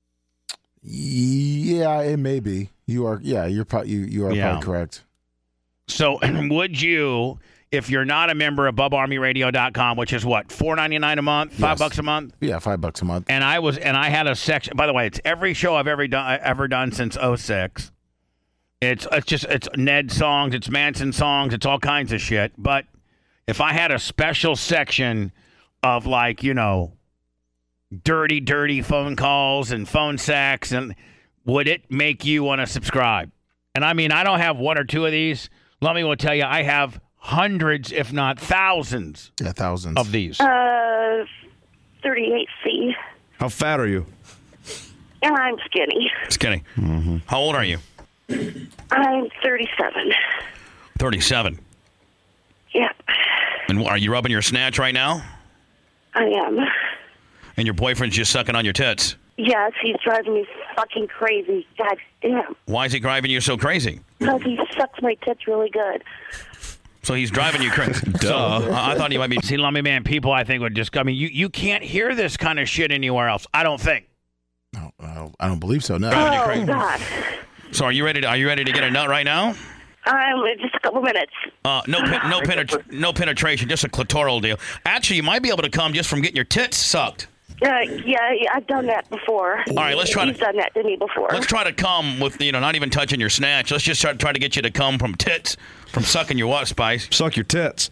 S2: Yeah, it may be. You are. Yeah, you're. Pro- you you are
S1: Yeah.
S2: probably correct.
S1: So would you, if you're not a member of bubba army radio dot com, which is what, four ninety-nine a month, five
S2: Yes.
S1: bucks a month?
S2: Yeah, five bucks a month.
S1: And I was, and I had a section. By the way, it's every show I've ever done, ever done since oh six. It's it's just it's Ned songs, it's Manson songs, it's all kinds of shit. But if I had a special section of, like, you know, dirty, dirty phone calls and phone sex, and would it make you want to subscribe? And I mean, I don't have one or two of these. Let me will tell you, I have hundreds, if not thousands,
S2: Yeah, thousands
S1: of these.
S9: uh, thirty-eight C.
S10: How fat are you?
S9: And I'm skinny.
S1: Just kidding. How old are you?
S9: I'm thirty-seven.
S1: thirty-seven.
S9: Yep,
S1: And are you rubbing your snatch right now?
S9: I am.
S1: And your boyfriend's just sucking on your tits.
S9: Yes, he's driving me fucking crazy. God damn.
S1: Why is he driving you so crazy?
S9: Because he sucks my tits really good.
S1: So he's driving you crazy. Duh. I I thought he might be. See, Lummy Man, people I think would just, I mean, you, you can't hear this kind of shit anywhere else. I don't think.
S2: No, I don't, I don't believe so. No.
S1: Driving you
S9: Oh,
S1: crazy.
S9: God.
S1: So are you ready to, are you ready to get a nut right now?
S9: I'm in just a couple minutes.
S1: Uh, no, pen, no, penetra- no penetration, just a clitoral deal. Actually, you might be able to come just from getting your tits sucked.
S9: Uh, yeah, yeah, I've done that before.
S1: All right, let's try
S9: He's
S1: to
S9: done that to me before.
S1: let's try to come with you know not even touching your snatch. Let's just try, try to get you to come from tits, from sucking your what, Spice?
S10: Suck your tits.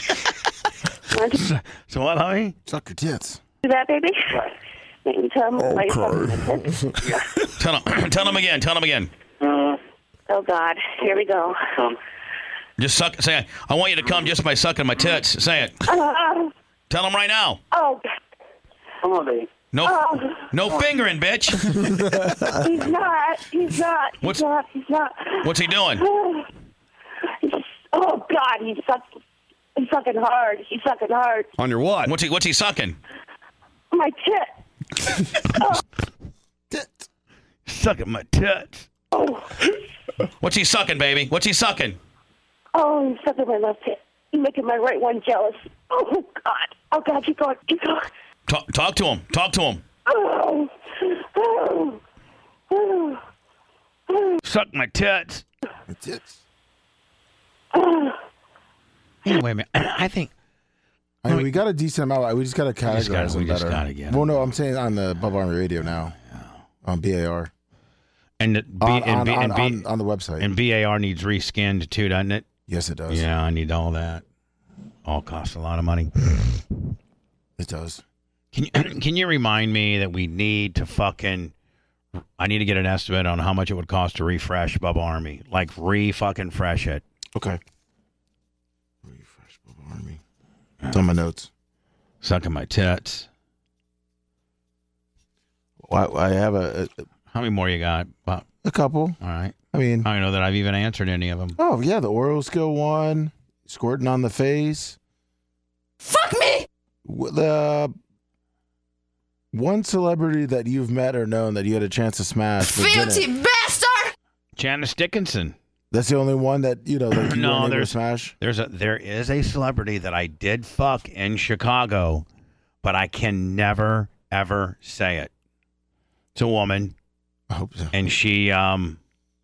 S1: So what, honey?
S2: Suck your tits.
S9: Do that, baby? Maybe tell him
S10: Okay.
S1: Tell him, tell him again. Tell him again.
S9: Oh, God. Here we go.
S1: Just suck. Say it. I want you to come just by sucking my tits. Say it.
S9: Uh,
S1: Tell him right now.
S9: oh, come on, baby.
S1: No,
S9: Oh.
S1: no fingering, bitch.
S9: He's not. He's not. He's
S1: What's-
S9: not. He's not.
S1: What's he doing?
S9: He's- oh, God. He's sucking. He's sucking hard. He's sucking hard.
S10: On your what?
S1: What's he? What's he sucking?
S9: My tit. oh.
S2: Tits.
S1: Sucking my tits.
S9: Oh.
S1: What's he sucking, baby? What's he sucking?
S9: Oh, he's sucking my left tit. He's making my right one jealous. Oh, God. Oh, God. Keep going. Keep going.
S1: Talk, talk to him. Talk to him.
S9: Oh. Oh. Oh. Oh.
S1: Suck my tits.
S2: My tits.
S9: Oh.
S1: Anyway, man, I think.
S2: I mean, we got a decent amount. We just got to categorize
S1: just gotta-
S2: them
S1: we just
S2: better.
S1: gotta get
S2: well,
S1: them.
S2: no, I'm saying on the Bubba Army Radio now, on B A R,
S1: And the B,
S2: on,
S1: and
S2: on,
S1: B,
S2: on,
S1: and B,
S2: on, on the website.
S1: and B A R needs reskinned too, doesn't it?
S2: Yes, it does.
S1: Yeah, I need all that. All costs a lot of money.
S2: It does.
S1: Can you, can you remind me that we need to fucking? I need to get an estimate on how much it would cost to refresh Bubba Army, like re fucking fresh it.
S2: Okay. Refresh Bubba Army. It's on my notes.
S1: Sucking my tits.
S2: Well, I, I have a, a
S1: How many more you got? Bob?
S2: a couple.
S1: All right.
S2: I mean,
S1: I don't know that I've even answered any of them.
S2: oh yeah, the oral skill one, squirting on the face.
S4: Fuck me!
S2: W- The one celebrity that you've met or known that you had a chance to smash. but
S4: Filthy
S2: didn't.
S4: bastard!
S1: Janice Dickinson.
S2: That's the only one that you know that you
S1: No,
S2: weren't able to
S1: there's-
S2: smash.
S1: There's a there is a celebrity that I did fuck in Chicago, but I can never ever say it. It's a woman,
S2: I hope so.
S1: and she um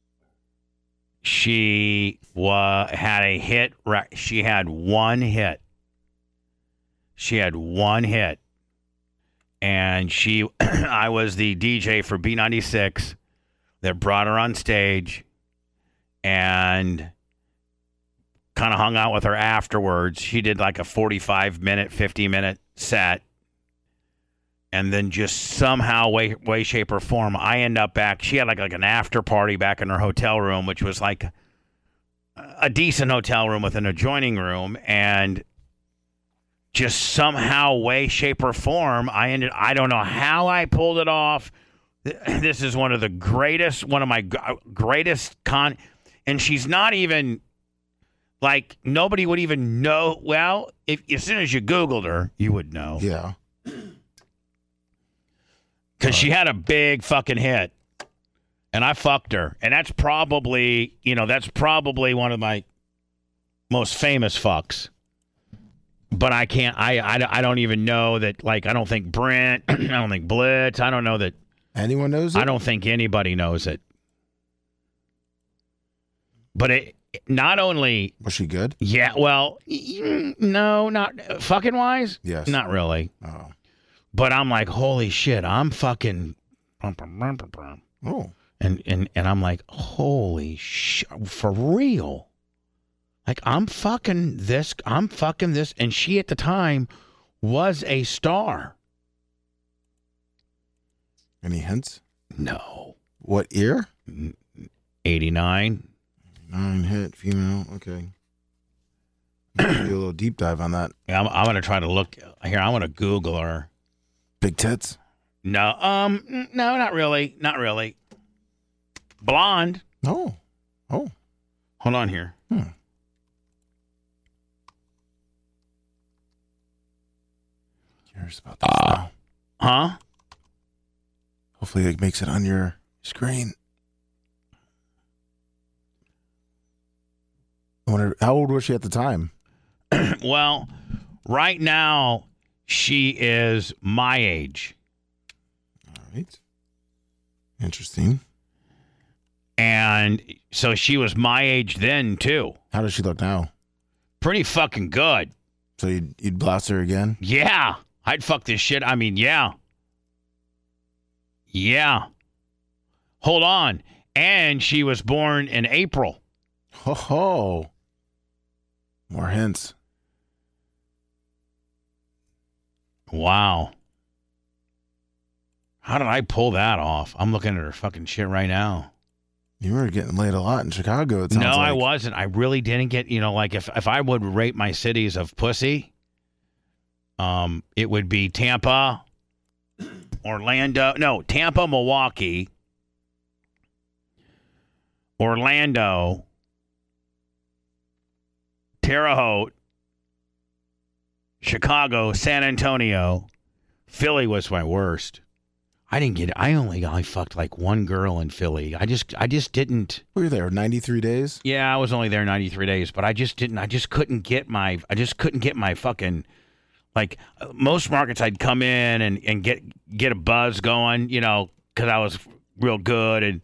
S1: she wa- had a hit. Re- she had one hit. She had one hit, and she I was the D J for B ninety-six that brought her on stage, and kind of hung out with her afterwards. She did like a forty-five minute, fifty minute set. And then just somehow, way, way, shape, or form, I end up back. She had like, like an after party back in her hotel room, which was like a decent hotel room with an adjoining room. And just somehow, way, shape, or form, I ended, I don't know how I pulled it off. This is one of the greatest, one of my g- greatest con. And she's not even, like, nobody would even know. Well, if as soon as you Googled her, you would know.
S2: Yeah.
S1: Because she had a big fucking hit. And I fucked her. And that's probably, you know, that's probably one of my most famous fucks. But I can't, I, I, I don't even know that, like, I don't think Brent, I don't think Blitz, I don't know that.
S2: Anyone knows it?
S1: I don't think anybody knows it. But it, not only,
S2: Was she good?
S1: yeah, well, mm, no, not, fucking wise?
S2: Yes.
S1: Not really.
S2: Oh.
S1: But I'm like, holy shit, I'm fucking.
S2: Oh.
S1: And, and, and I'm like, holy shit, for real. Like, I'm fucking this, I'm fucking this. And she at the time was a star.
S2: Any hints?
S1: No.
S2: What year?
S1: eighty-nine.
S2: Nine hit female. Okay. Do a little deep dive on that.
S1: I'm, I'm going to try to look here. I'm going to Google her.
S2: Big tits.
S1: No, um, n- no, not really. Not really. Blonde.
S2: Oh. Oh.
S1: Hold on here.
S2: Hmm. Curious about this
S1: Uh,
S2: now.
S1: Huh?
S2: Hopefully it makes it on your screen. I wonder, how old was she at the time?
S1: Well, right now, she is my age.
S2: All right. Interesting.
S1: And so she was my age then, too.
S2: How does she look now?
S1: Pretty fucking good.
S2: So you'd, you'd blast her again?
S1: Yeah. I'd fuck this shit. I mean, yeah. Yeah. Hold on. And she was born in April.
S2: Ho ho. More hints.
S1: Wow. How did I pull that off? I'm looking at her fucking shit right now.
S2: You were getting laid a lot in Chicago, it sounds
S1: No,
S2: like.
S1: I wasn't. I really didn't get, you know, like if, if I would rate my cities of pussy, um, it would be Tampa, Orlando. No, Tampa, Milwaukee, Orlando, Terre Haute, Chicago, San Antonio. Philly was my worst. I didn't get it. I only I fucked like one girl in Philly. I just I just didn't.
S2: We were there ninety-three days.
S1: Yeah, I was only there ninety-three days, but I just didn't. I just couldn't get my. I just couldn't get my fucking. Like most markets, I'd come in and, and get get a buzz going, you know, because I was real good. And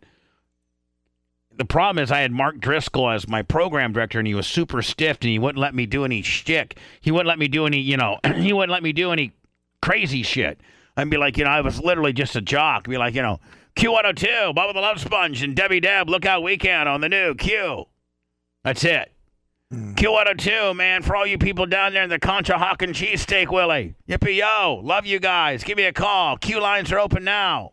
S1: the problem is, I had Mark Driscoll as my program director, and he was super stiff, and he wouldn't let me do any shtick. He wouldn't let me do any, you know, he wouldn't let me do any crazy shit. I'd be like, you know, I was literally just a jock. Be like, you know, Q one oh two, Bubba the Love Sponge, and Debbie Deb, Lookout Weekend on the new Q. That's it. Mm. Q one oh two, man, for all you people down there in the Conshohocken cheesesteak, Willie. Yippee-yo. Love you guys. Give me a call. Q lines are open now.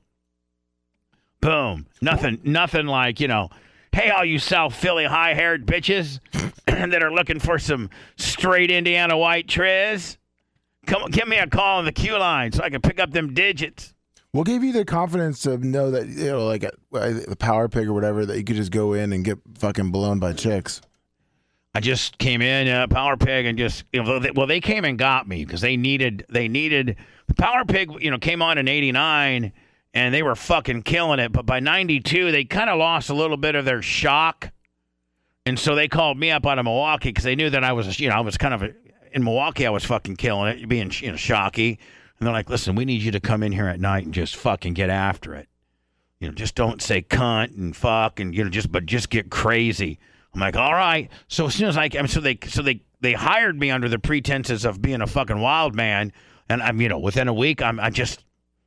S1: Boom. Nothing, nothing like, you know, hey, all you South Philly high-haired bitches that are looking for some straight Indiana white triz. Come, give me a call on the Q line so I can pick up them digits.
S2: What gave you the confidence to know that, you know, like a, the Power Pig or whatever, that you could just go in and get fucking blown by chicks?
S1: I just came in, uh, Power Pig, and just, you know, they, well, they came and got me because they needed, they needed, the Power Pig, you know, came on in eighty-nine and they were fucking killing it. But by ninety-two, they kind of lost a little bit of their shock. And so they called me up out of Milwaukee because they knew that I was, you know, I was kind of a, in Milwaukee, I was fucking killing it, being, you know, shocky. And they're like, listen, we need you to come in here at night and just fucking get after it. You know, just don't say cunt and fuck and, you know, just, but just get crazy. I'm like, all right. So as soon as I, I mean, so they, so they, they hired me under the pretenses of being a fucking wild man. And I'm, you know, within a week, I'm, I just,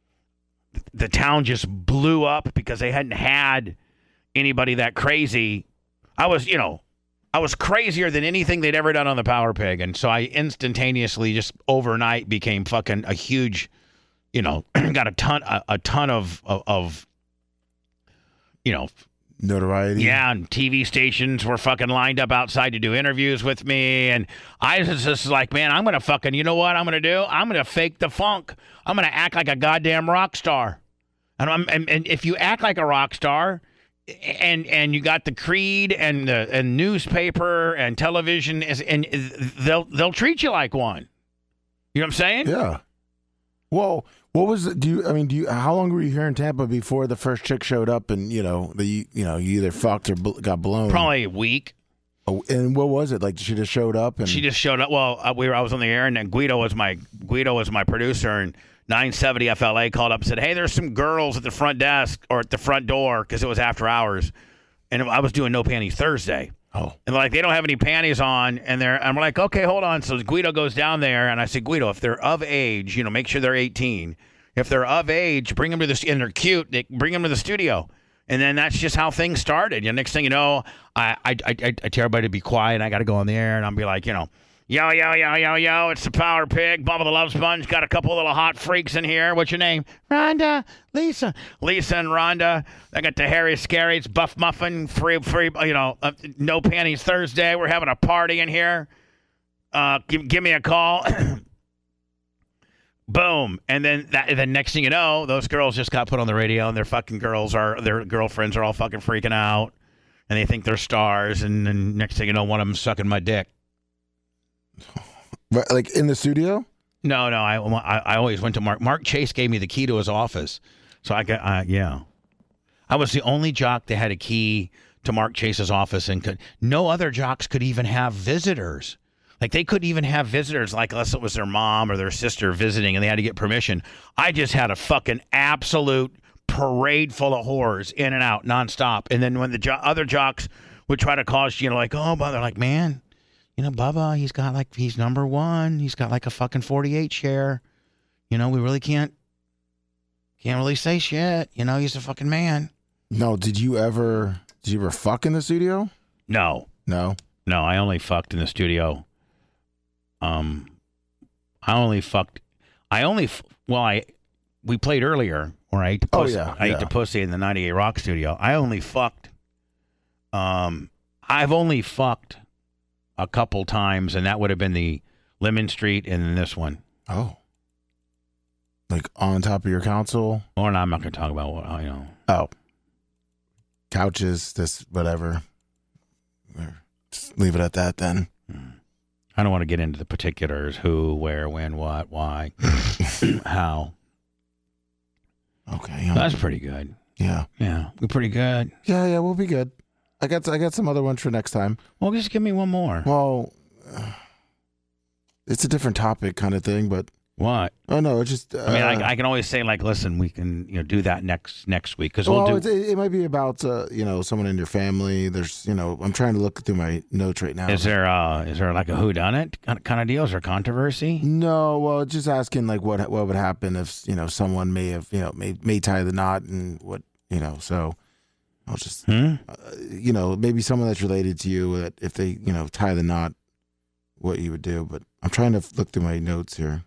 S1: the town just blew up because they hadn't had anybody that crazy. I was, you know, I was crazier than anything they'd ever done on the Power Pig. And so I instantaneously, just overnight, became fucking a huge, you know, got a ton, a, a ton of, of, of, you know,
S2: notoriety.
S1: Yeah, and T V stations were fucking lined up outside to do interviews with me. And I was just like, man, I'm going to fucking, you know what I'm going to do? I'm going to fake the funk. I'm going to act like a goddamn rock star. And, I'm, and, and if you act like a rock star, and and you got the Creed and the and newspaper and television, is, and they'll they'll treat you like one. You know what I'm saying?
S2: Yeah. Well, what was it? Do you? I mean, do you? How long were you here in Tampa before the first chick showed up? And you know, the you know, you either fucked or bl- got blown.
S1: Probably a week.
S2: Oh, and what was it like? She just showed up and
S1: she just showed up. Well, uh, we were I was on the air, and then Guido was my Guido was my producer, and nine seventy F L A called up and said, hey, there's some girls at the front desk or at the front door because it was after hours. And I was doing No Panties Thursday.
S2: Oh.
S1: And like, they don't have any panties on. And they're, I'm like, okay, hold on. So Guido goes down there. And I said, Guido, if they're of age, you know, make sure they're eighteen. If they're of age, bring them to the, and they're cute, they bring them to the studio. And then that's just how things started. You know, next thing you know, I, I, I, I tell everybody to be quiet. I got to go on the air and I'll be like, you know, Yo, yo, yo, yo, yo, it's the Power Pig. Bubba the Love Sponge. Got a couple of little hot freaks in here. What's your name? Rhonda. Lisa. Lisa and Rhonda. I got the Harry Scaries, Buff Muffin, free, free, you know, uh, No Panties Thursday. We're having a party in here. Uh, give, give me a call. Boom. And then that, the next thing you know, those girls just got put on the radio and their fucking girls are, their girlfriends are all fucking freaking out. And they think they're stars. And then next thing you know, one of them sucking my dick.
S2: But like in the studio?
S1: No, no. I, I, I always went to Mark. Mark Chase gave me the key to his office, so I got. Uh, yeah, I was the only jock that had a key to Mark Chase's office, and could no other jocks could even have visitors. Like they couldn't even have visitors, like unless it was their mom or their sister visiting, and they had to get permission. I just had a fucking absolute parade full of whores in and out nonstop. And then when the jo- other jocks would try to cause, you know, like, oh, but they're like, man. You know, Bubba, he's got like, he's number one. He's got like a fucking forty-eight share. You know, we really can't, can't really say shit. You know, he's a fucking man.
S2: No, did you ever? Did you ever fuck in the studio?
S1: No,
S2: No.
S1: no, I only fucked in the studio. Um, I only fucked. I only f- well, I we played earlier where I ate the
S2: Oh,
S1: pussy.
S2: yeah,
S1: I
S2: yeah.
S1: ate the pussy in the ninety-eight Rock studio. I only fucked. Um, I've only fucked a couple times, and that would have been the Lemon Street and then this one.
S2: Oh. Like on top of your console?
S1: Or no, I'm not going to talk about what I know.
S2: Oh. Couches, this, whatever. Just leave it at that then.
S1: I don't want to get into the particulars: who, where, when, what, why, how.
S2: Okay.
S1: That's pretty good.
S2: Yeah.
S1: Yeah, we're pretty good.
S2: Yeah, yeah, we'll be good. I got I got some other ones for next time.
S1: Well, just give me one more.
S2: Well, uh, it's a different topic kind of thing, but
S1: What?
S2: oh no, it's just. Uh,
S1: I mean, I, I can always say like, listen, we can you know do that next next week because
S2: well,
S1: we'll
S2: it's,
S1: do.
S2: it, it might be about uh, you know someone in your family. There's you know I'm trying to look through my notes right now.
S1: Is there uh is there like a whodunit kind of deal? Is there controversy?
S2: No, well, just asking like what what would happen if you know someone may have you know may may tie the knot and what you know. So I'll just
S1: Hmm?
S2: uh, you know maybe someone that's related to you that if they you know tie the knot, what you would do. But I'm trying to look through my notes here.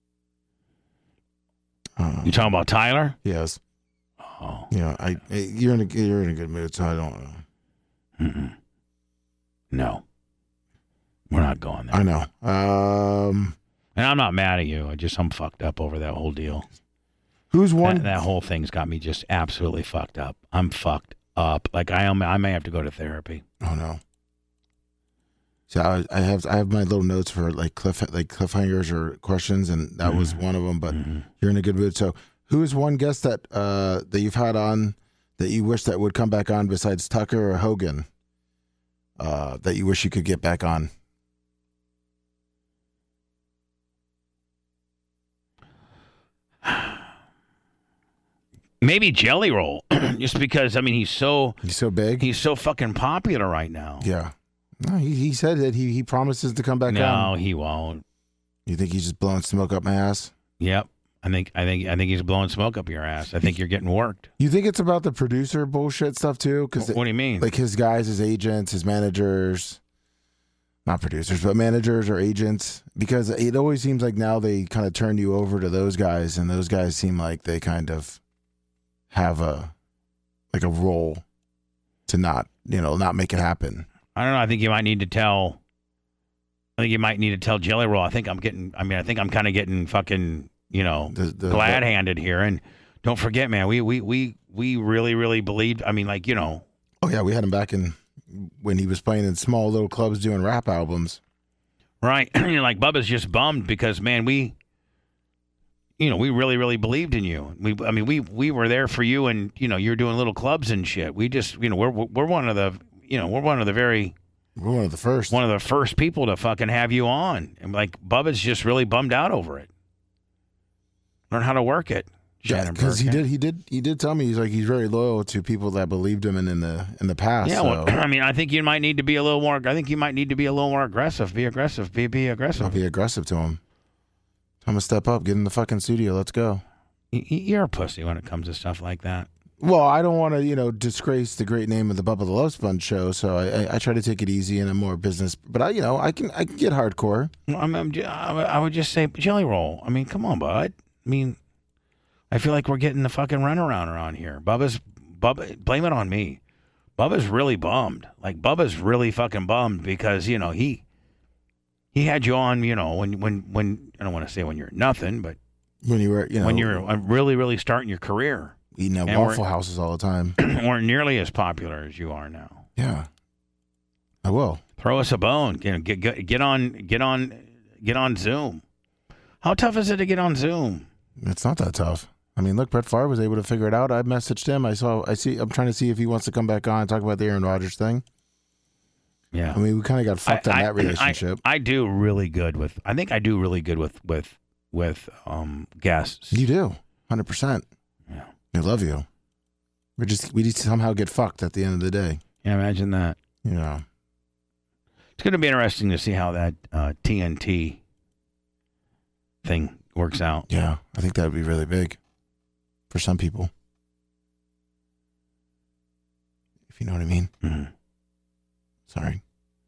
S2: Uh,
S1: You talking about Tyler?
S2: yes.
S1: Oh,
S2: Yeah, I, I you're in a you're in a good mood, so I don't know.
S1: mm-mm. No, we're not going there.
S2: I know. Um,
S1: And I'm not mad at you. I just I'm fucked up over that whole deal.
S2: who's one?
S1: That, that whole thing's got me just absolutely fucked up. I'm fucked up. Like I am. I may have to go to therapy.
S2: Oh no. So I, I have I have my little notes for like cliff like cliffhangers or questions, and that was one of them. But
S1: Mm-hmm.
S2: you're in a good mood. So who is one guest that uh, that you've had on that you wish that would come back on besides Tucker or Hogan? Uh, that you wish you could get back on.
S1: Maybe Jelly Roll, just because I mean he's so
S2: He's so big.
S1: he's so fucking popular right now.
S2: yeah. No, he he said that he he promises to come back
S1: No,
S2: on.
S1: he won't.
S2: You think he's just blowing smoke up my ass?
S1: Yep. I think I think I think he's blowing smoke up your ass. I think you're getting worked.
S2: You think it's about the producer bullshit stuff too? Because
S1: What do you mean?
S2: like his guys, his agents, his managers, not producers, but managers or agents, because it always seems like now they kind of turn you over to those guys, and those guys seem like they kind of have a like a role to not, you know, not make it happen.
S1: I don't know. I think you might need to tell. I think you might need to tell Jelly Roll. I think I'm getting. I mean, I think I'm kind of getting fucking. You know,
S2: The, the,
S1: glad handed here. And don't forget, man, we we we we really really believed. I mean, like you know,
S2: Oh yeah, we had him back in when he was playing in small little clubs doing rap albums.
S1: right? You know, like Bubba's just bummed because man, we. You know, we really, really believed in you. We, I mean, we we were there for you, and you know, you're doing little clubs and shit. We just, you know, we're we're one of the, you know, we're one of the very,
S2: We're one of the first.
S1: one of the first people to fucking have you on, and like Bubba's just really bummed out over it. Learn how to work it,
S2: Yeah, because he did, he did, he did tell me he's like he's very loyal to people that believed him in, in the in the past.
S1: Yeah,
S2: so
S1: well, I mean, I think you might need to be a little more. I think you might need to be a little more aggressive. Be aggressive. Be be
S2: I'll
S1: aggressive.
S2: be aggressive to him. I'm gonna step up, get in the fucking studio. Let's go.
S1: Y- y- You're a pussy when it comes to stuff like that.
S2: Well, I don't want to, you know, disgrace the great name of the Bubba the Love Sponge show, so I, I, I try to take it easy and a more business. But I, you know, I can I can get hardcore.
S1: I'm, I'm, j- I would- I would just say Jelly Roll. I mean, come on, bud. I mean, I feel like we're getting the fucking runaround around here. Bubba's, Bubba, blame it on me. Bubba's really bummed. Like Bubba's really fucking bummed because you know he, he had you on. You know when when when I don't want to say when you're nothing, but
S2: When you were, you know,
S1: when you're uh, really really starting your career,
S2: eating at
S1: and
S2: Waffle
S1: we're-
S2: Houses all the time.
S1: weren't nearly as popular as you are now.
S2: Yeah, I will.
S1: Throw us a bone. You know, get get get on get on get on Zoom. How tough is it to get on Zoom?
S2: It's not that tough. I mean, look, Brett Favre was able to figure it out. I messaged him. I saw. I see. I'm trying to see if he wants to come back on and talk about the Aaron Rodgers thing.
S1: Yeah.
S2: I mean, we kind of got fucked
S1: I,
S2: on
S1: I-
S2: that relationship.
S1: I, I do really good with. I think I do really good with with with um guests.
S2: You do, hundred percent.
S1: Yeah.
S2: I love you. We just we just somehow get fucked at the end of the day.
S1: Yeah, imagine that.
S2: You know.
S1: It's going to be interesting to see how that uh, T N T thing works out.
S2: Yeah, I think that would be really big. for some people. If you know what I mean.
S1: Mm-hmm.
S2: Sorry.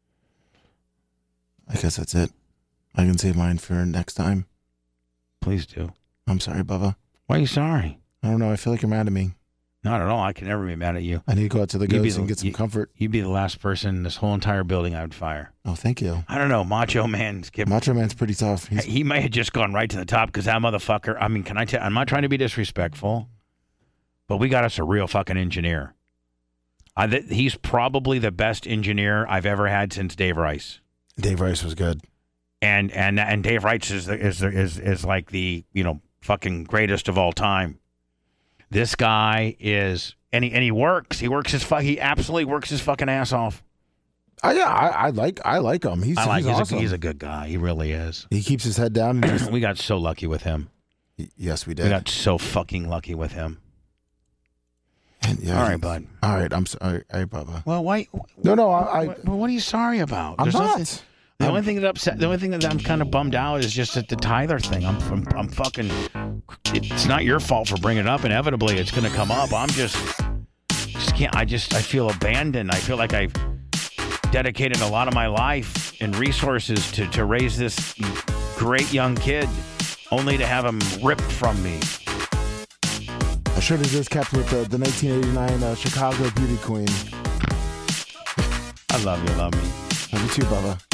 S2: I guess that's it. I can save mine for next time.
S1: Please do.
S2: I'm sorry, Bubba.
S1: Why are you sorry?
S2: I don't know. I feel like you're mad at me.
S1: Not at all. I can never be mad at you.
S2: I need to go out to the
S1: You'd be
S2: goats
S1: the-
S2: and get some
S1: you-
S2: comfort.
S1: You'd be the last person in this whole entire building I would fire.
S2: Oh, thank you.
S1: I don't know. Macho Man's get,
S2: Macho Man's pretty tough. He's,
S1: he may have just gone right to the top because that motherfucker. I mean, can I tell? I'm not trying to be disrespectful, but we got us a real fucking engineer. I, th- he's probably the best engineer I've ever had since Dave Rice.
S2: Dave Rice was good.
S1: And and and Dave Rice is the, is the, is is like the you know fucking greatest of all time. This guy is, and he and he works. He works his fuck. He absolutely works his fucking ass off.
S2: I, yeah, I, I like I like him. He's,
S1: I like.
S2: he's
S1: He's,
S2: awesome.
S1: a, he's a good guy. He really is.
S2: He keeps his head down and just.
S1: We got so lucky with him.
S2: Yes, we did.
S1: We got so fucking lucky with him.
S2: And, yeah,
S1: All right,
S2: he's-
S1: bud.
S2: All right, I'm sorry, all right, Bubba.
S1: Well, why?
S2: No, no, I. I
S1: Well, what are you sorry about?
S2: I'm
S1: There's
S2: not.
S1: nothing- The only thing that upset, the only thing that I'm kind of bummed out is just that the Tyler thing. I'm, I'm, I'm fucking. It's not your fault for bringing it up. Inevitably, it's going to come up. I'm just, just can't. I just, I feel abandoned. I feel like I've dedicated a lot of my life and resources to to raise this great young kid, only to have him ripped from me.
S2: I should have just kept with the, the nineteen eighty-nine uh, Chicago Beauty Queen.
S1: I love you, love me.
S2: Love you too, Bubba.